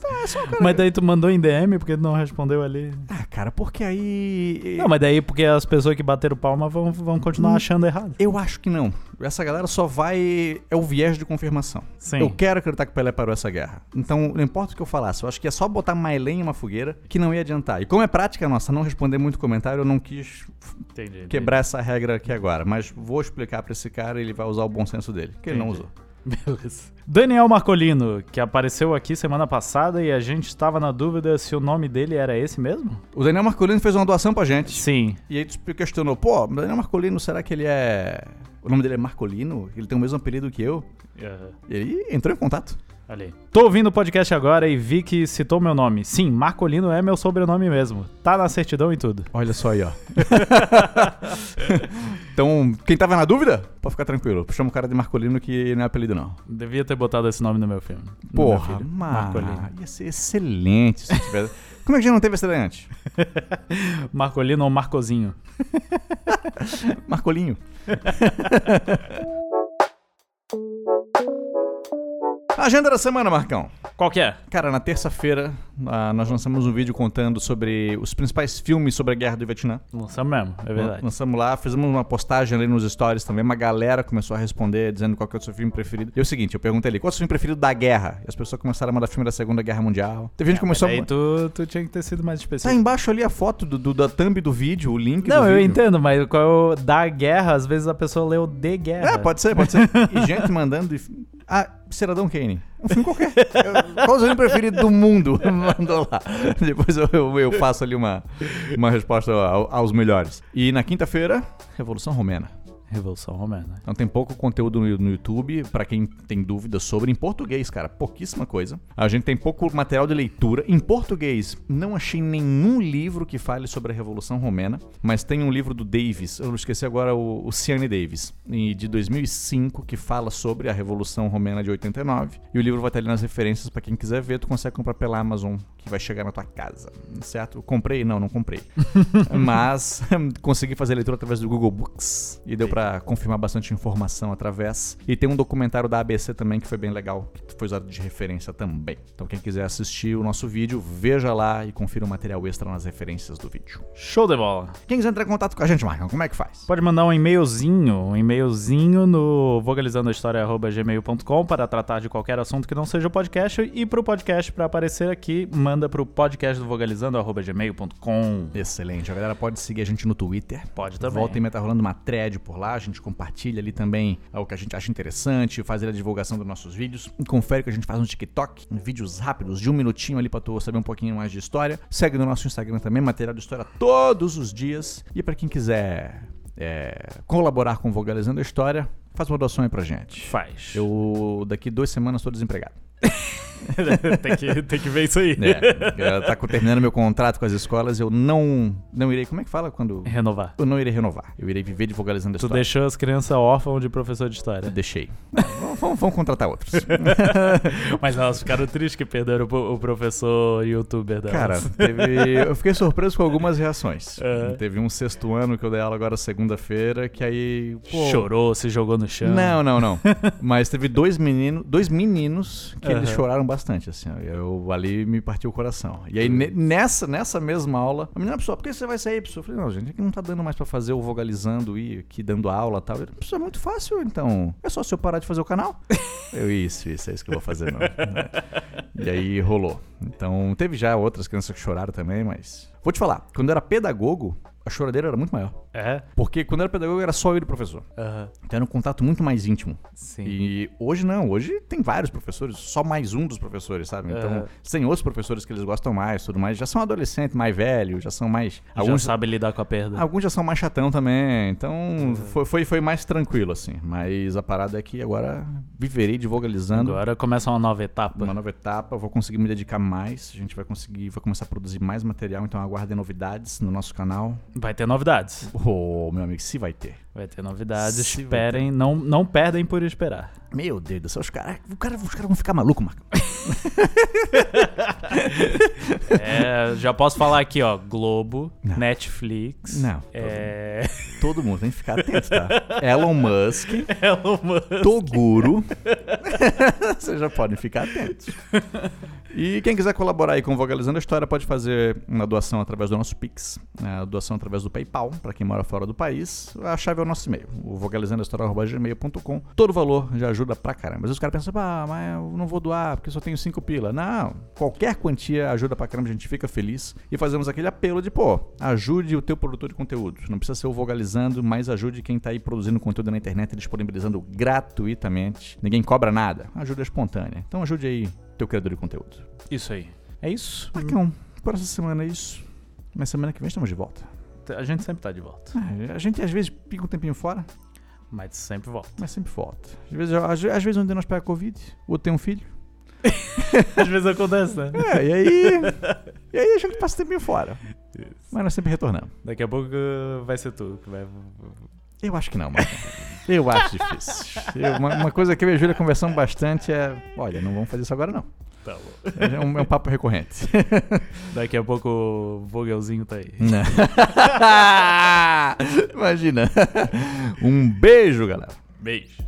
[SPEAKER 2] Mas daí tu mandou em DM porque tu não respondeu ali.
[SPEAKER 1] Cara, porque aí...
[SPEAKER 2] Não, mas daí porque as pessoas que bateram palma vão continuar achando errado.
[SPEAKER 1] Eu acho que não. Essa galera só vai... É o viés de confirmação.
[SPEAKER 2] Sim.
[SPEAKER 1] Eu quero acreditar que o Pelé parou essa guerra. Então, não importa o que eu falasse, eu acho que é só botar mais lenha em uma fogueira que não ia adiantar. E como é prática nossa não responder muito comentário, eu não quis quebrar essa regra aqui agora. Mas vou explicar pra esse cara e ele vai usar o bom senso dele, que ele não usou.
[SPEAKER 2] Beleza. Daniel Marcolino, que apareceu aqui semana passada e a gente estava na dúvida se o nome dele era esse mesmo?
[SPEAKER 1] O Daniel Marcolino fez uma doação pra gente.
[SPEAKER 2] Sim.
[SPEAKER 1] E aí tu questionou, pô, Daniel Marcolino, será que ele é... O nome dele é Marcolino? Ele tem o mesmo apelido que eu? E ele entrou em contato.
[SPEAKER 2] Olha aí. Tô ouvindo o podcast agora e vi que citou meu nome. Sim, Marcolino é meu sobrenome mesmo. Tá na certidão e tudo.
[SPEAKER 1] Olha só aí, ó. Então, quem tava na dúvida, pode ficar tranquilo. Chama o cara de Marcolino que não é apelido, não.
[SPEAKER 2] Devia ter botado esse nome no meu filme.
[SPEAKER 1] Porra, Marcolino. Ia ser excelente se tivesse... Como é que já não teve esse daí antes?
[SPEAKER 2] Marcolino ou Marcozinho?
[SPEAKER 1] Marcolinho. Agenda da semana, Marcão.
[SPEAKER 2] Qual que é?
[SPEAKER 1] Cara, na terça-feira nós lançamos um vídeo contando sobre os principais filmes sobre a Guerra do Vietnã.
[SPEAKER 2] Lançamos mesmo, é verdade.
[SPEAKER 1] Lançamos lá, fizemos uma postagem ali nos stories também, uma galera começou a responder dizendo qual que é o seu filme preferido. E é o seguinte, eu perguntei ali, qual é o seu filme preferido da guerra? E as pessoas começaram a mandar filme da Segunda Guerra Mundial. Teve gente que começou
[SPEAKER 2] aí tu tinha que ter sido mais específico.
[SPEAKER 1] Tá embaixo ali a foto da thumb do vídeo, o link
[SPEAKER 2] Não,
[SPEAKER 1] do
[SPEAKER 2] eu
[SPEAKER 1] vídeo.
[SPEAKER 2] entendo, mas qual é o da guerra, às vezes a pessoa leu de guerra.
[SPEAKER 1] Pode ser. E gente mandando... Cidadão Kane. Um filme qualquer. Qual o seu filme preferido do mundo? Mandou lá. Depois eu faço ali uma resposta aos melhores. E na quinta-feira, Revolução Romena.
[SPEAKER 2] Revolução Romana.
[SPEAKER 1] Então tem pouco conteúdo no YouTube, pra quem tem dúvidas sobre, em português, cara, pouquíssima coisa. A gente tem pouco material de leitura. Em português, não achei nenhum livro que fale sobre a Revolução Romena, mas tem um livro do Davis, eu esqueci agora o Ciane Davis, de 2005, que fala sobre a Revolução Romena de 89. E o livro vai estar ali nas referências pra quem quiser ver, tu consegue comprar pela Amazon, que vai chegar na tua casa, certo? Comprei? Não comprei. Mas consegui fazer a leitura através do Google Books e deu pra confirmar bastante informação através. E tem um documentário da ABC também que foi bem legal, que foi usado de referência também. Então quem quiser assistir o nosso vídeo, veja lá e confira o material extra nas referências do vídeo.
[SPEAKER 2] Show de bola.
[SPEAKER 1] Quem quiser entrar em contato com a gente, Marcão, como é que faz?
[SPEAKER 2] Pode mandar um e-mailzinho no vogalizandoahistoria@gmail.com para tratar de qualquer assunto que não seja o podcast, e pro podcast para aparecer aqui, manda pro podcast do vogalizando@gmail.com.
[SPEAKER 1] Excelente. A galera pode seguir a gente no Twitter.
[SPEAKER 2] Pode também.
[SPEAKER 1] Volta e meia tá rolando uma thread por lá, a gente compartilha ali também o que a gente acha interessante, faz a divulgação dos nossos vídeos. Confere que a gente faz no TikTok, vídeos rápidos de 1 minutinho ali pra tu saber um pouquinho mais de história. Segue no nosso Instagram também, material de história todos os dias. E pra quem quiser colaborar com o Vogalizando a História, faz uma doação aí pra gente.
[SPEAKER 2] Faz.
[SPEAKER 1] Eu daqui 2 semanas tô desempregado.
[SPEAKER 2] tem que ver isso aí.
[SPEAKER 1] Tá terminando meu contrato com as escolas, eu não irei, como é que fala quando...
[SPEAKER 2] Renovar.
[SPEAKER 1] Eu não irei renovar, eu irei viver de Vogalizando a História.
[SPEAKER 2] Tu deixou as crianças órfãos de professor de história.
[SPEAKER 1] Deixei. Vamos contratar outros.
[SPEAKER 2] Mas elas ficaram tristes que perderam o professor youtuber delas.
[SPEAKER 1] Cara, eu fiquei surpreso com algumas reações. Teve um 6º ano que eu dei aula agora segunda-feira, que aí...
[SPEAKER 2] Chorou, se jogou no chão.
[SPEAKER 1] Não. Mas teve 2 meninos que eles choraram bastante, assim. Eu ali me partiu o coração. E aí, nessa mesma aula, a menina, pessoal, por que você vai sair, pessoal? Eu falei, não, gente, aqui não tá dando mais pra fazer o Vogalizando e aqui dando aula e tal. Eu, pessoal, é muito fácil, então. É só se eu parar de fazer o canal. Isso, é isso que eu vou fazer, não. E aí rolou. Então, teve já outras crianças que choraram também, mas... Vou te falar, quando eu era pedagogo, a choradeira era muito maior. Porque quando eu era pedagogo era só eu e o professor. Então era um contato muito mais íntimo.
[SPEAKER 2] Sim.
[SPEAKER 1] E hoje não, hoje tem vários professores, só mais um dos professores, sabe? Então tem outros professores que eles gostam mais, tudo mais. Já são adolescentes mais velhos, já são mais...
[SPEAKER 2] Alguns já sabem lidar com a perda.
[SPEAKER 1] Alguns já são mais chatão também. Então foi mais tranquilo, assim. Mas a parada é que agora viverei de Vogalizando.
[SPEAKER 2] Agora começa uma nova etapa.
[SPEAKER 1] Vou conseguir me dedicar mais. A gente vai começar a produzir mais material, então aguardem novidades no nosso canal.
[SPEAKER 2] Vai ter novidades.
[SPEAKER 1] Meu amigo, se vai ter.
[SPEAKER 2] Vai ter novidades, esperem, não perdem por esperar.
[SPEAKER 1] Meu Deus do céu, os caras vão ficar malucos, Marco.
[SPEAKER 2] Já posso falar aqui, ó, Globo, não. Netflix.
[SPEAKER 1] Não. Todo mundo tem que ficar atento, tá? Elon Musk.
[SPEAKER 2] Toguro.
[SPEAKER 1] Vocês já podem ficar atentos. E quem quiser colaborar aí com o Vogalizando a História pode fazer uma doação através do nosso Pix, a doação através do PayPal, para quem mora fora do país. A chave é o nosso e-mail, o vogalizandohistoria@gmail.com. Todo valor já ajuda pra caramba. Às vezes os caras pensam, mas eu não vou doar porque eu só tenho 5 pila. Não, qualquer quantia ajuda pra caramba, a gente fica feliz. E fazemos aquele apelo de, ajude o teu produtor de conteúdo. Não precisa ser o Vogalizando, mas ajude quem tá aí produzindo conteúdo na internet e disponibilizando gratuitamente. Ninguém cobra nada. Ajuda espontânea. Então ajude aí teu criador de conteúdo.
[SPEAKER 2] Isso aí. É isso?
[SPEAKER 1] Marcão, por essa semana é isso. Mas semana que vem estamos de volta.
[SPEAKER 2] A gente sempre tá de volta.
[SPEAKER 1] A gente às vezes fica um tempinho fora.
[SPEAKER 2] Mas sempre volta.
[SPEAKER 1] Mas sempre volta. Às vezes um de nós pega Covid, o outro tem um filho.
[SPEAKER 2] Às vezes acontece, né?
[SPEAKER 1] E aí a gente passa um tempinho fora. Isso. Mas nós sempre retornamos.
[SPEAKER 2] Daqui a pouco vai ser tu que vai...
[SPEAKER 1] Eu acho que não, mano. Eu acho difícil. Uma coisa que eu e a Júlia conversamos bastante é... Olha, não vamos fazer isso agora, não.
[SPEAKER 2] Tá bom.
[SPEAKER 1] É um papo recorrente.
[SPEAKER 2] Daqui a pouco o Vogelzinho tá aí.
[SPEAKER 1] Imagina. Um beijo, galera.
[SPEAKER 2] Beijo.